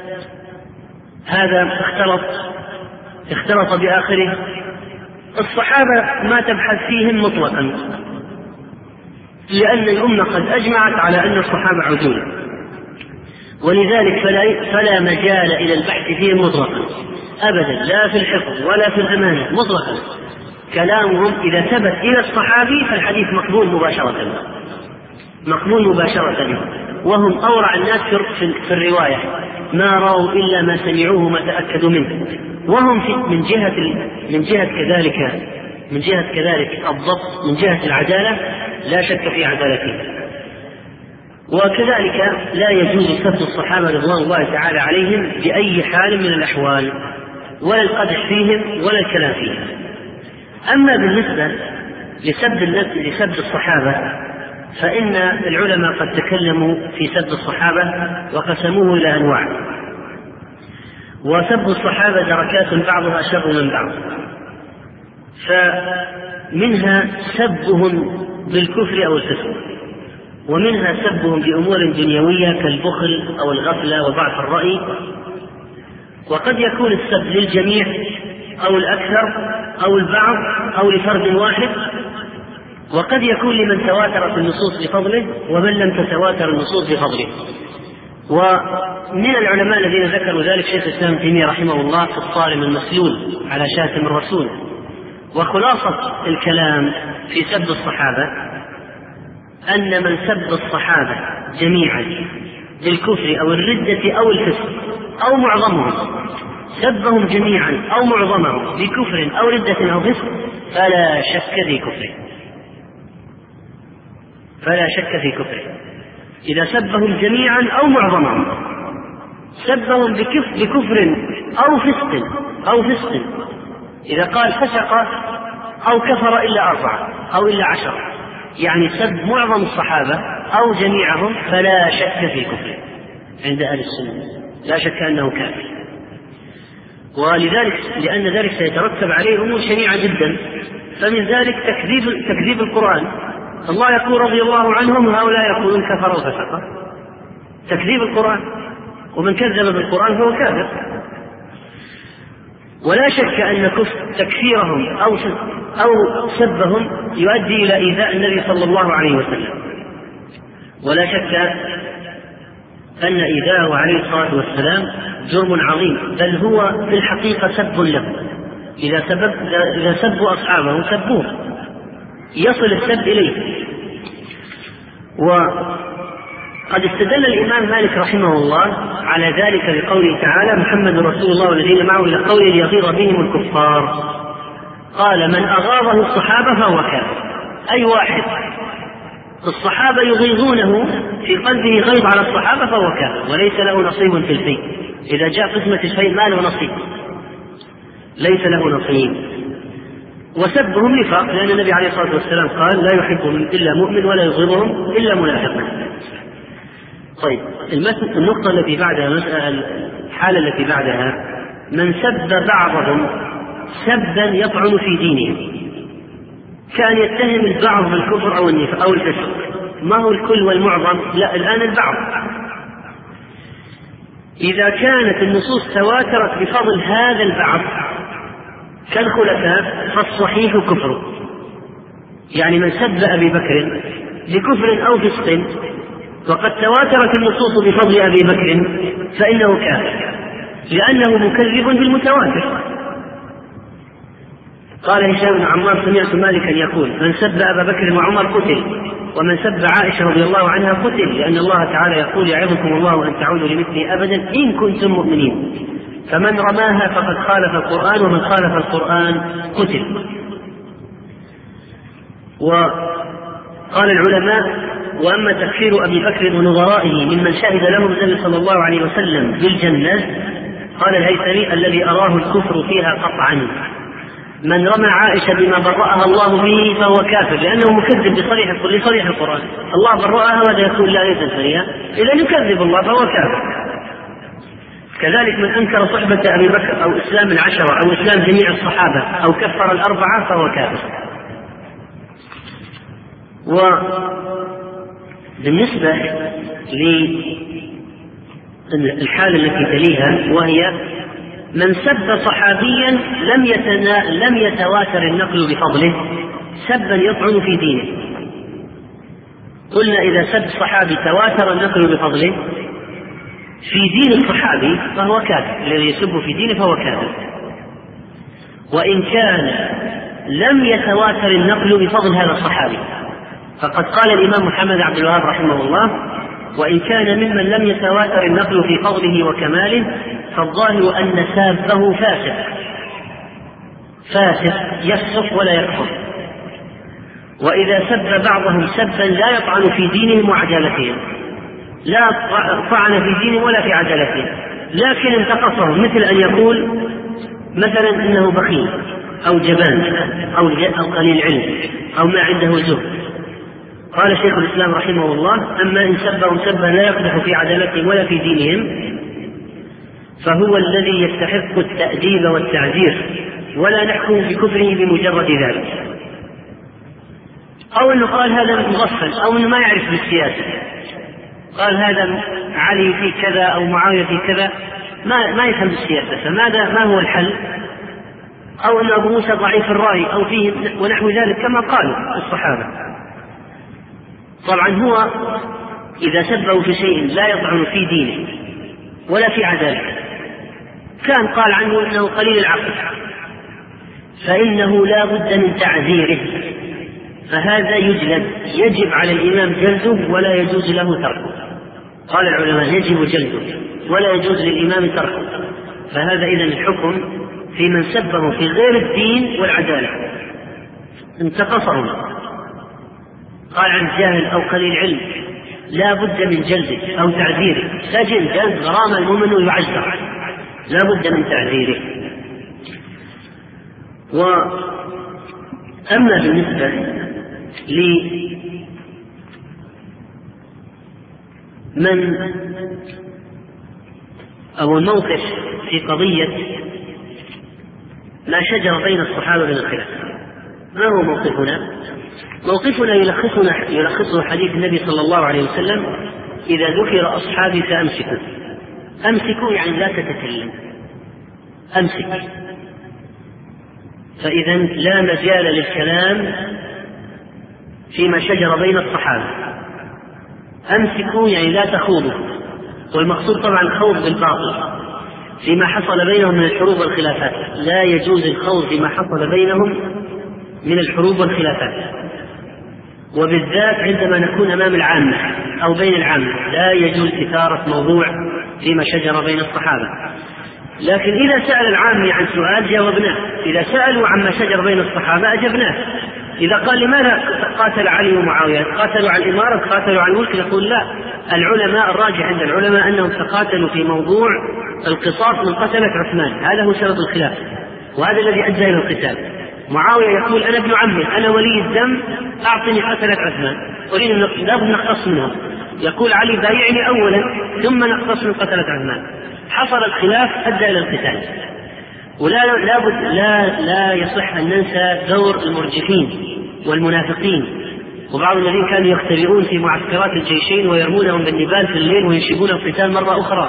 هذا اختلط اختلط بآخره. الصحابة ما تبحث فيهم مطلقا، لأن الأمة قد أجمعت على أن الصحابة عدول، ولذلك فلا, فلا مجال إلى البحث فيهم مطلقا أبدا، لا في الحفظ ولا في الأمانة مطلقا. كلامهم إذا ثبت إلى الصحابي فالحديث مقبول مباشرة مقبول مباشرة وهم أورع الناس في الرواية، ما رأوا إلا ما سمعوه ما تأكدوا منه. وهم من جهة من جهة كذلك من جهة كذلك الضبط، من جهة العدالة لا شك في عدالتهم. وكذلك لا يجوز سب الصحابة رضوان الله تعالى عليهم بأي حال من الأحوال، ولا القدح فيهم ولا الكلام فيهم. أما بالنسبة لسب لسب الصحابة فإن العلماء قد تكلموا في سب الصحابة وقسموه إلى أنواع، وسب الصحابة دركات بعضها شر من بعض. فمنها سبهم بالكفر أو الفسق، ومنها سبهم بأمور دنيوية كالبخل أو الغفلة وضعف الرأي. وقد يكون السب للجميع أو الأكثر أو البعض أو لفرد واحد، وقد يكون لمن تواترت النصوص بفضله ومن لم تتواتر النصوص بفضله. ومن العلماء الذين ذكروا ذلك شيخ الإسلام ابن تيمية رحمه الله في الصارم المسلول على شاتم الرسول. وخلاصة الكلام في سب الصحابة أن من سب الصحابة جميعا بالكفر أو الردة أو الفسق أو معظمهم، سبهم جميعا أو معظمهم بكفر أو ردة أو فسق، فلا شك في كفره فلا شك في كفره إذا سبهم جميعا أو معظمهم، سبهم بكفر, بكفر أو فسق أو فسق إذا قال فسق أو كفر إلا أربعة أو إلا عشرة، يعني سب معظم الصحابة أو جميعهم، فلا شك في كفره عند أهل السنة، لا شك أنه كافر. ولذلك لأن ذلك سيترتب عليه أمور شنيعة جدا. فمن ذلك تكذيب تكذيب القرآن. الله يقول رضي الله عنهم هؤلاء يقولون كفروا فسقا، تكذيب القرآن، ومن كذب بالقرآن فهو كافر. ولا شك أن تكفيرهم أو أو سبهم يؤدي إلى إيذاء النبي صلى الله عليه وسلم، ولا شك أن إيذاءه عليه الصلاة والسلام جرم عظيم، بل هو في الحقيقة سب له. إذا سبب إذا سبوا أصحابه سبوه، يصل السب إليه. وقد استدل الإمام مالك رحمه الله على ذلك بقوله تعالى: محمد رسول الله والذين معه إلى قوله ليغيظ بهم الكفار. قال: من أغاظه الصحابة فهو كافر. أي واحد الصحابة يغيظونه في قلبه غيظ على الصحابة فهو كافر، وليس له نصيب في الفيء. إذا جاء قسمة الفيء ما له نصيب، ليس له نصيب. وسبهم نفاق، لأن النبي عليه الصلاة والسلام قال: لا يحبهم إلا مؤمن ولا يبغضهم إلا منافق. طيب، النقطة التي بعدها، الحالة التي بعدها: من سب بعضهم سبا يطعن في دينهم، كان يتهم البعض بالكفر أو النفاق أو الفسق. ما هو الكل والمعظم، لا، الآن البعض. إذا كانت النصوص تواترت بفضل هذا البعض كالخلفاء فالصحيح كفر. يعني من سب أبي بكر بكفر أو فسق وقد تواترت النصوص بفضل أبي بكر فإنه كافر، لأنه مكذب بالمتواتر. قال هشام بن عمار: سمعت مالكا يقول: من سب أبا بكر وعمر قتل، ومن سب عائشة رضي الله عنها قتل، لأن الله تعالى يقول: يعظكم الله أن تعودوا لمثله أبدا إن كنتم مؤمنين. فمن رماها فقد خالف القرآن، ومن خالف القرآن قتل. وقال العلماء: وأما تكفير أبي بكر ونظرائه ممن شهد لهم النبي صلى الله عليه وسلم بالجنة، قال الهيثمي: الذي أراه الكفر فيها قطعا. من رمى عائشة بما برأها الله به فهو كافر، لأنه مكذب بصريح لصريح القرآن. الله برأها وهذا يقول لا ليس فيها، إذا يكذب الله فهو كافر. كذلك من أنكر صحبة أبي بكر أو إسلام العشرة أو إسلام جميع الصحابة أو كفر الأربعة فهو كافر. وبالنسبة للحالة التي تليها، وهي من سب صحابيا لم يتنا... لم يتواتر النقل بفضله سبا يطعن في دينه. قلنا إذا سب صحابي تواتر النقل بفضله في دين الصحابي فهو كافر، الذي يسب في دينه فهو كافر. وإن كان لم يتواتر النقل بفضل هذا الصحابي، فقد قال الإمام محمد عبد الوهاب رحمه الله: وإن كان ممن لم يتواتر النقل في فضله وكماله فالظاهر أن سابه فاسق فاسق يفسق ولا يكفر. وإذا سب بعضهم سبا لا يطعن في دينهم وعدالتهم، لا طعن في دينهم ولا في عدالتهم، لكن انتقصهم، مثل أن يقول مثلا إنه بخيل أو جبان أو قليل علم أو ما عنده زهد. قال شيخ الإسلام رحمه الله: أما إن سبهم سبا لا يقدح في عدالتهم ولا في دينهم فهو الذي يستحق التأديب والتعزير، ولا نحكم بكفره بمجرد ذلك. أو أنه قال هذا مغفل، أو أنه ما يعرف بالسياسة، قال هذا علي في كذا أو معاوية في كذا، ما, ما يفهم بالسياسة، فماذا ما هو الحل؟ أو أن أبو موسى ضعيف الرأي أو فيه ونحو ذلك كما قالوا الصحابة. طبعا هو إذا سبه في شيء لا يطعن في دينه ولا في عدالته، كان قال عنه إنه قليل العقل، فإنه لا بد من تعذيره، فهذا يجلد، يجب على الإمام جلده ولا يجوز له تركه. قال العلماء: يجب جلده ولا يجوز للإمام تركه. فهذا إذن الحكم في من سبه في غير الدين والعدالة، انتقصهم، قال عن جاهل أو قليل علم لا بد من جلده أو تعذيره، سجن جلد غرامة المؤمن يعذر، لا بد من تعذيره. وأما بالنسبة لمن أو الموقف في قضية ما شجر بين الصحابة من الخلاف، ما هو موقفنا؟ موقفنا يلخصنا يلخصه حديث النبي صلى الله عليه وسلم: إذا ذكر أصحابي فأمسكوا. أمسكوا يعني لا تتكلم، أمسك. فإذا لا مجال للكلام فيما شجر بين الصحابة. أمسكوا يعني لا تخوضوا، والمقصود طبعا الخوض بالباطل فيما حصل بينهم من الحروب والخلافات. لا يجوز الخوض فيما حصل بينهم من الحروب والخلافات، وبالذات عندما نكون أمام العامة أو بين العامة لا يجوز إثارة موضوع فيما شجر بين الصحابة. لكن إذا سأل العامي عن سؤال جاوبناه، إذا سألوا عما شجر بين الصحابة أجبناه. إذا قال لماذا قاتل علي ومعاوية؟ قاتلوا عن الإمارة، قاتلوا عن الملك؟ نقول لا، العلماء الراجح عند العلماء أنهم تقاتلوا في موضوع القصاص من قتلة عثمان، هذا هو سبب الخلاف وهذا الذي أدى إلى القتال. معاوية يقول أنا ابن عمي، أنا ولي الدم، أعطني قتلة عثمان، أريد أن نقتص منهم. يقول علي بايعني أولا ثم نقتص من قتلة عثمان. حصل الخلاف أدى إلى القتال. ولا لابد لا لا يصح أن ننسى دور المرجفين والمنافقين وبعض الذين كانوا يختبئون في معسكرات الجيشين ويرمونهم بالنبال في الليل وينشبون القتال مرة أخرى.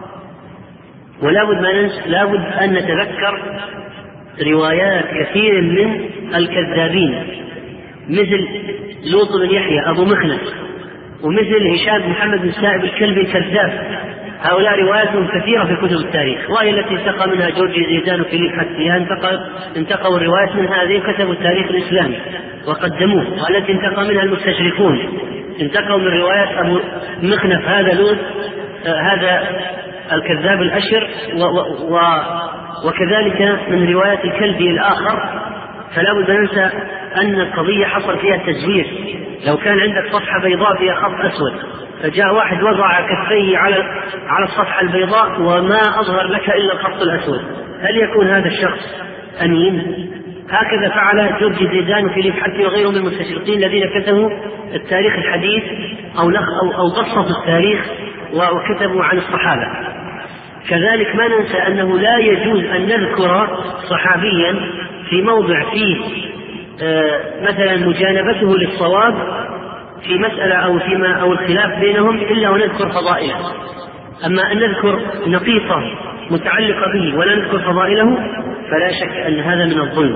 ولابد ما ننسى، لابد أن نتذكر روايات كثير من الكذابين مثل لوط بن يحيى أبو مخنس، ومثل هشام محمد بن سائب الكلبي الكذاب. هؤلاء رواياتهم كثيرة في كتب التاريخ، وهي التي انتقى منها جورجي زيدان وفيليب حتيان، انتقوا الروايات من هذه وكتبوا التاريخ الإسلامي وقدموه، والتي انتقى منها المستشرقون انتقوا من روايات أبو مخنف هذا لوط آه هذا الكذاب الأشر، و و و وكذلك من روايات الكلبي الآخر. فلا بد أن ننسى أن القضية حصل فيها تزوير. لو كان عندك صفحة بيضاء فيها خط أسود فجاء واحد وضع كفيه على على الصفحة البيضاء وما أظهر لك إلا الخط الأسود، هل يكون هذا الشخص أمين؟ هكذا فعل جورجي زيدان وفيليب حتي وغيرهم من المستشرقين الذين كتبوا التاريخ الحديث أو أو أو بسطوا التاريخ وكتبوا عن الصحابة. كذلك ما ننسى أنه لا يجوز أن نذكر صحابيا في موضع فيه آه مثلا مجانبته للصواب في مسألة أو فيما أو الخلاف بينهم إلا ونذكر فضائله. أما أن نذكر نقيصة متعلقة به ولا نذكر فضائله فلا شك أن هذا من الظلم.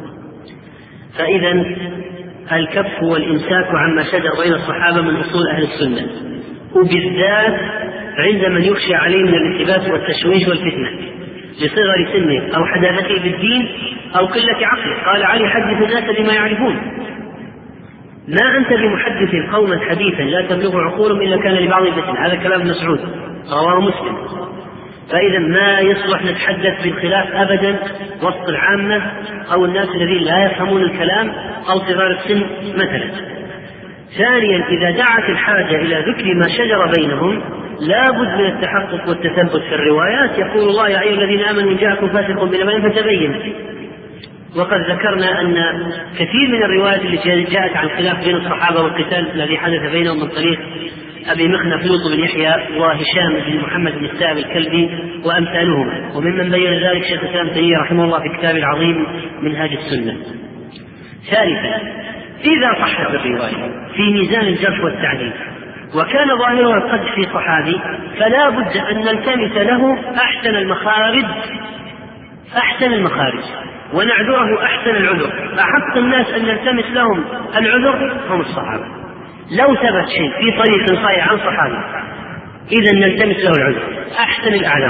فإذا الكف والإمساك عما شجر بين الصحابة من أصول أهل السنة، وبالذات عند من يخشى عليه من الالتباس والتشويش والفتنة لصغر سنه أو حداثته بالدين أو قلة عقله. قال علي: حدث الناس بما يعرفون. ما أنت بمحدث قوما حديثا لا تبلغ عقولهم إلا كان لبعض فتنة. هذا كلام مسعود رواه مسلم. فإذا ما يصلح نتحدث بالخلاف أبدا وسط العامة أو الناس الذين لا يفهمون الكلام أو صغار السن مثلا. ثانيا، إذا دعت الحاجة إلى ذكر ما شجر بينهم لا بد من التحقق والتثبت في الروايات. يقول الله: يا أيها الذين آمنوا إن جاءكم فاسق بنبأ فتبينوا. وقد ذكرنا أن كثير من الروايات التي جاءت عن الخلاف بين الصحابة والقتال الذي حدث بينهم من طريق أبي مخنف لوط بن يحيى وهشام بن محمد بن السائب الكلبي وأمثالهما، وممن بين ذلك شيخ الإسلام تيمية رحمه الله في كتابه العظيم منهاج السنة. ثالثا، إذا صحت الرواية في ميزان الجرح والتعديل وكان ظاهرها القدح في صحابي فلا بد أن نلتمس له أحسن المخارج أحسن المخارج ونعذره أحسن العذر. أحق الناس أن نلتمس لهم العذر هم الصحابة. لو ثبت شيء في طريق صحيح عن صحابي إذا نلتمس له العذر أحسن الأعذار.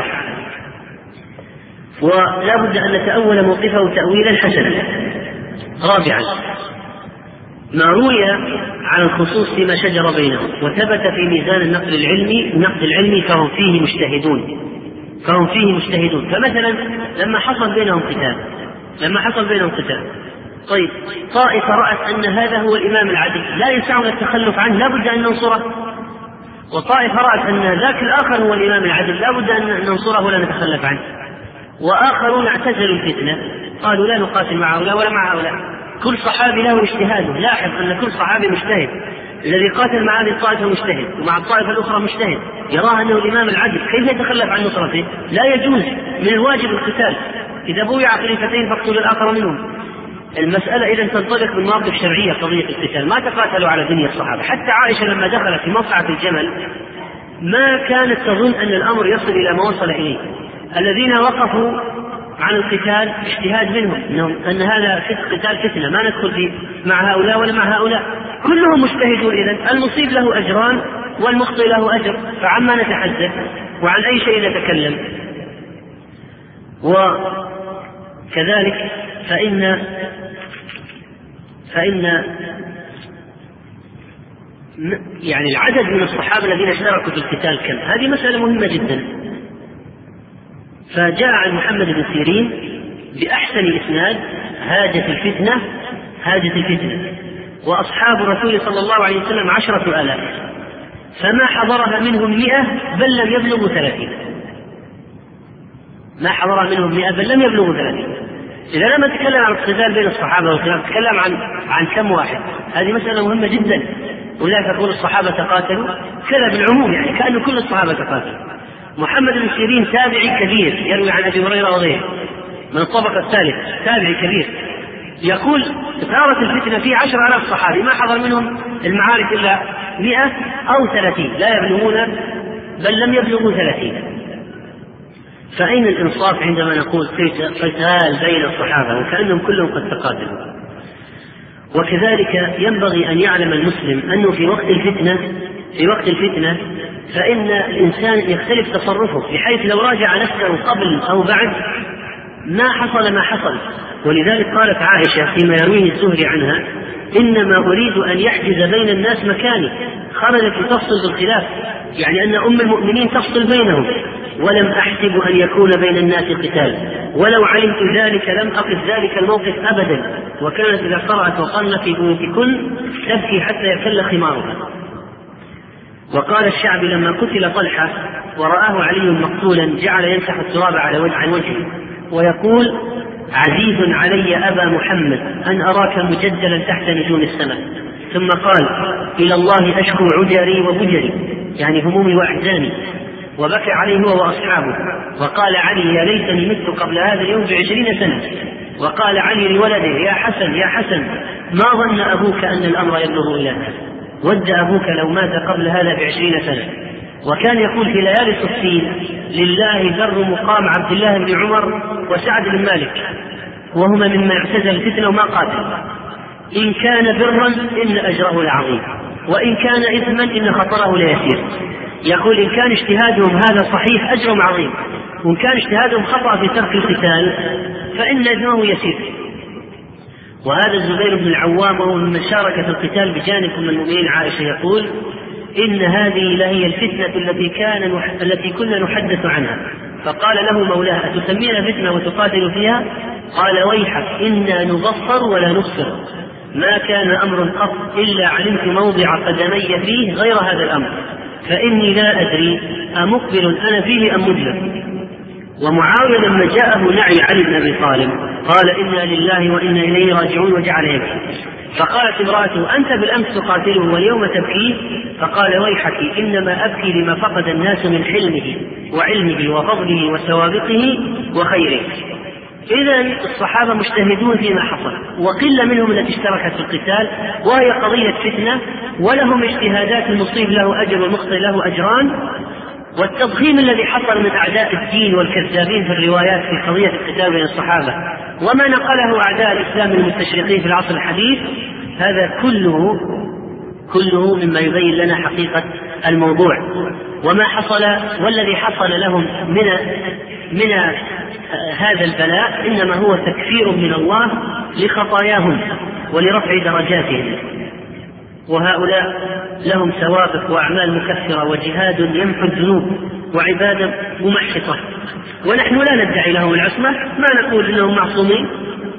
ولا بد أن نتأول موقفه تأويلا حسنا. رابعا، ما روي عن الخصوص فيما شجر بينهم وثبت في ميزان النقد العلمي النقد العلمي فهم فيه مجتهدون فهم فيه مجتهدون فمثلا لما حصل بينهم قتال لما حصل بينهم قتال طيب طائفة رأت أن هذا هو الإمام العدل لا يسعنا التخلف عنه لا بد أن ننصره، وطائفة رأت أن ذاك الآخر هو الإمام العدل لا بد أن ننصره ولا نتخلف عنه، وآخرون اعتزلوا الفتنة قالوا لا نقاتل مع هؤلاء ولا مع هؤلاء. كل صحابي له اجتهاده. لاحظ أن كل صحابي مجتهد، الذي قاتل مع هذه الطائفة مجتهد ومع الطائفة الأخرى مجتهد يراه أنه الإمام العدل، كيف يتخلف عن نصرته؟ لا يجوز، من الواجب القتال. إذا بويع خليفتين فاقتلوا الآخر منهم. المسألة إذا تنطلق من مواقف شرعية قضية القتال، ما تقاتلوا على دنيا الصحابة. حتى عائشة لما دخلت في موقعة الجمل ما كانت تظن أن الأمر يصل إلى ما وصل إليه. الذين وقفوا عن القتال اجتهاد منهم أن هذا قتال فتنة، ما ندخل فيه مع هؤلاء ولا مع هؤلاء، كلهم مجتهدون. إذن المصيب له أجران والمخطئ له أجر، فعما نتحدث وعن أي شيء نتكلم. وكذلك فإن فإن يعني العدد من الصحابة الذين اشتركوا في القتال كم، هذه مسألة مهمة جدا. فجاء عن محمد بن سيرين بأحسن إسناد: هاجت الفتنة هاجت الفتنة وأصحاب رسول صلى الله عليه وسلم عشرة آلاف، فما حضرها منهم مئة بل لم يبلغوا ثلاثين. ما حضرها منهم مئة بل لم يبلغوا ثلاثين. إذا لم نتكلم عن القتال بين الصحابة والخلاف، نتكلم عن عن كم واحد. هذه مسألة مهمة جدا. ولذلك تقول الصحابة تقاتلوا كذا بالعموم، يعني كأن كل الصحابة تقاتلوا. محمد بن سيرين تابعي كبير يروي عن أبي هريرة وغيره من الطبقة الثالثة، تابعي كبير، يقول ثارت الفتنة في عشر آلاف صحابي ما حضر منهم المعارك إلا مئة أو ثلاثين، لا يبلغون بل لم يبلغوا ثلاثين. فأين الإنصاف عندما نقول قتال بين الصحابة وكأنهم كلهم قد تقاتلوا؟ وكذلك ينبغي أن يعلم المسلم أنه في وقت الفتنة في وقت الفتنة فإن الإنسان يختلف تصرفه، بحيث لو راجع نفسه قبل أو بعد ما حصل ما حصل. ولذلك قالت عائشة فيما يرويه الزهري عنها: إنما أريد أن يحجز بين الناس مكاني. خرجت لتفصل بالخلاف، يعني أن أم المؤمنين تفصل بينهم. ولم أحسب أن يكون بين الناس قتال، ولو علمت ذلك لم أقف ذلك الموقف أبدا. وكانت إذا قرأت وقرن في بيوتكن تبكي حتى يكل خمارها. وقال الشعبي لما قتل طلحة ورآه علي مقتولا جعل يمسح التراب على وجه عن وجهه ويقول: عزيز علي أبا محمد أن أراك مجدلا تحت نجوم السماء. ثم قال: إلى الله أشكو عجري وبجري، يعني همومي وأحزاني. وبكى عليه هو وأصحابه. وقال علي: يا ليتني مت قبل هذا اليوم بعشرين سنة. وقال علي لولده: يا حسن يا حسن، ما ظن أبوك أن الأمر يبلغ إلى هذا؟ ود أبوك لو مات قبل هذا بعشرين سنة. وكان يقول في ليالي الصفين: لله ذر مقام عبد الله بن عمر وسعد بن مالك، وهما ممن اعتزل الفتنة وما قاتل. إن كان برا إن أجره لعظيم، وإن كان إثما إن خطره ليسير. يقول إن كان اجتهادهم هذا صحيح أجرهم عظيم، وإن كان اجتهادهم خطأ في ترك القتال فإن أجره يسير. وهذا الزبير بن العوام وهو ممن شارك في القتال بجانب أم المؤمنين عائشة يقول: إن هذه لهي الفتنة التي كان نح... التي كنا نحدث عنها. فقال له مولاه: أتسمينا فتنة وتقاتل فيها؟ قال: ويحك، إنا نظفر ولا نبصر، ما كان أمر قط إلا علمت موضع قدمي فيه غير هذا الأمر، فإني لا أدري أمقبل أنا فيه أم مدبر. ومعاوية لما جاءه نعي علي بن أبي طالب قال: إنا لله وإنا إليه راجعون، وجعل يبكي. فقالت امرأته: أنت بالأمس تقاتله واليوم تبكيه؟ فقال: ويحك، إنما أبكي لما فقد الناس من حلمه وعلمه وفضله وسوابقه وخيره. إذن الصحابة مجتهدون فيما حصل، وقلة منهم التي اشتركت في القتال، وهي قضية فتنة، ولهم اجتهادات، المصيب له أجر والمخطئ له أجران. والتضخيم الذي حصل من أعداء الدين والكذابين في الروايات في قضية القتال بين الصحابة وما نقله أعداء الإسلام المستشرقين في العصر الحديث، هذا كله كله مما يبين لنا حقيقة الموضوع وما حصل والذي حصل لهم من من هذا البلاء إنما هو تكفير من الله لخطاياهم ولرفع درجاتهم. وهؤلاء لهم سوابق وأعمال مكفرة وجهاد يمحو الذنوب وعبادة ممحصة، ونحن لا ندعي لهم العصمة، ما نقول إنهم معصومين،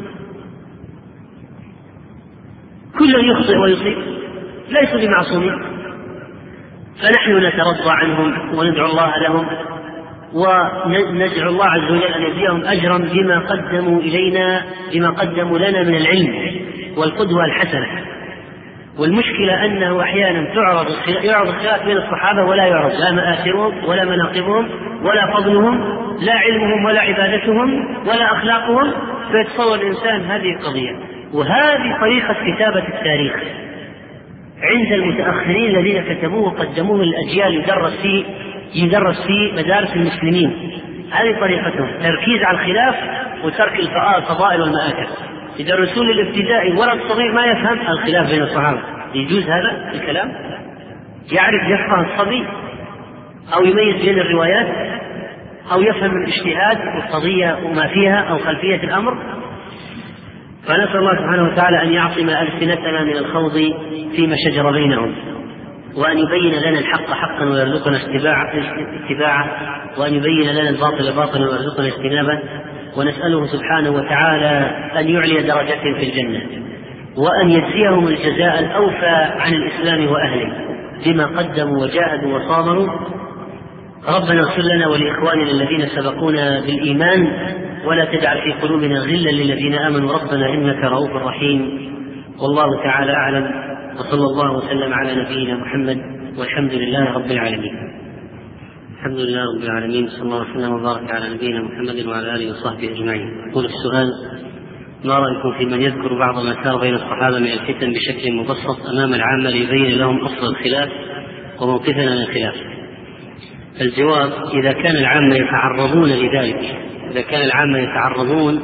كل يخطئ ويصيب، ليسوا بمعصومين. فنحن نترضى عنهم وندعو الله لهم وندعو الله عز وجل أن يجزيهم أجرا بما قدموا إلينا بما قدموا لنا من العلم والقدوة الحسنة. والمشكلة أنه أحيانا تعرض يعرض الخلاف بين الصحابة ولا يعرض لا مآثرهم ولا مناقبهم ولا فضلهم، لا علمهم ولا عبادتهم ولا أخلاقهم، فيتصور الإنسان هذه القضية. وهذه طريقة كتابة التاريخ عند المتأخرين الذين كتبوه وقدموه للأجيال يدرس في يدرس في مدارس المسلمين. هذه طريقتهم، تركيز على الخلاف وترك الفضائل والمآثر. يدرسون للابتدائي ولد صغير ما يفهم الخلاف بين الصحابة، يجوز هذا الكلام؟ يعرف يفهم الصبي أو يميز بين الروايات أو يفهم الاجتهاد والقضية وما فيها أو خلفية الأمر؟ فنسأل الله سبحانه وتعالى أن يعصم ألسنتنا من الخوض فيما شجر بينهم، وأن يبين لنا الحق حقا ويرزقنا اتباعه، وأن يبين لنا الباطل باطلا ويرزقنا اجتنابه. ونسأله سبحانه وتعالى أن يعلي درجتهم في الجنة، وأن يجزيهم الجزاء الأوفى عن الإسلام وأهله بما قدموا وجاهدوا وصابروا. ربنا اغفر لنا ولإخواننا الذين سبقونا بالإيمان، ولا تجعل في قلوبنا غلا للذين آمنوا ربنا إنك رؤوف رحيم. والله تعالى أعلم، وصلى الله وسلم على نبينا محمد، والحمد لله رب العالمين. الحمد لله رب العالمين، صلى الله وسلم وبارك على نبينا محمد وعلى آله وصحبه أجمعين. يقول السؤال: ما رأيكم في من يذكر بعض ما سار بين الصحابة من الفتن بشكل مبسط أمام العامة ليبين لهم أصل الخلاف وموقفنا من الخلاف؟ الجواب: إذا كان العامة يتعرضون لذلك، إذا كان العامة يتعرضون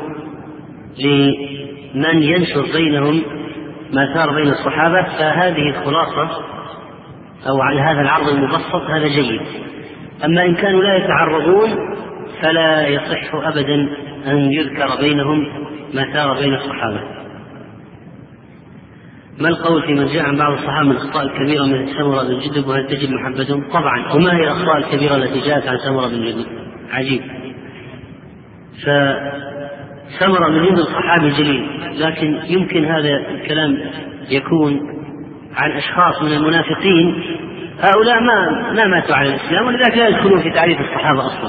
لمن ينشر بينهم ما سار بين الصحابة، فهذه الخلاصة أو على هذا العرض المبسط هذا جيد. أما إن كانوا لا يتعرضون فلا يصح أبدا أن يذكر بينهم ما سار بين الصحابة. ما القول في من جاء عن بعض الصحابة من الأخطاء الكبيرة من سمرة بن جندب، وهل تجب محبتهم؟ طبعا. وما هي الأخطاء الكبيرة التي جاءت عن سمرة بن جندب؟ عجيب. فسمرة بن جندب صحابي جليل، لكن يمكن هذا الكلام يكون عن أشخاص من المنافقين، هؤلاء ما ما ماتوا على الإسلام، ولذلك لا يدخلون في تعريف الصحابة أصلا.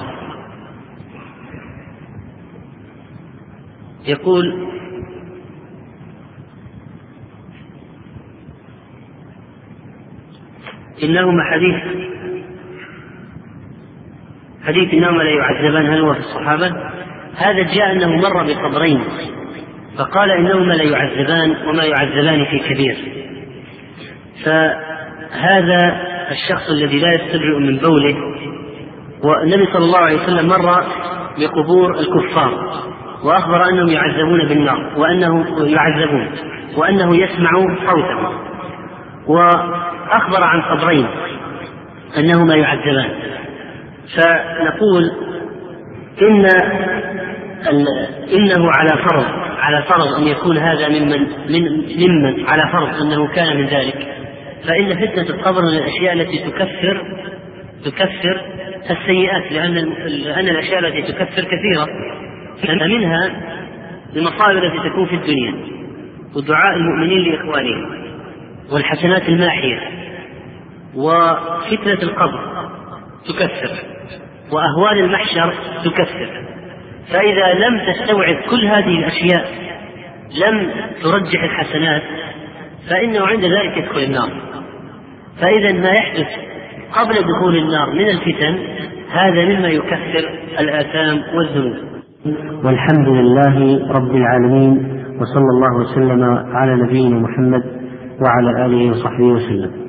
يقول: إنهما حديث حديث إنهما لا يعذبان، هل هو في الصحابة؟ هذا جاء أنه مر بقبرين فقال إنهما لا يعذبان وما يعذبان في كبير. فهذا الشخص الذي لا يستبرئ من بوله، والنبي صلى الله عليه وسلم مر بقبور الكفار وأخبر أنهم يعذبون بالنار، وأنه يعذبون وأنه يسمع صوتهم، وأخبر عن قبرين أنهما يعذبان. فنقول إن إنه على فرض على فرض أن يكون هذا ممن من ممن على فرض أنه كان من ذلك، فإن فتنة القبر من الأشياء التي تكفر تكفر السيئات، لأن لأن الأشياء التي تكفر كثيرة، منها المصائب التي تكون في الدنيا، ودعاء المؤمنين لإخوانهم، والحسنات الماحية، وفتنة القبر تكفر، وأهوال المحشر تكفر. فإذا لم تستوعب كل هذه الأشياء لم ترجح الحسنات، فإنه عند ذلك يدخل النار. فإذا ما يحدث قبل دخول النار من الفتن هذا مما يكفر الآثام والذنوب. والحمد لله رب العالمين، وصلى الله وسلم على نبينا محمد وعلى آله وصحبه وسلم.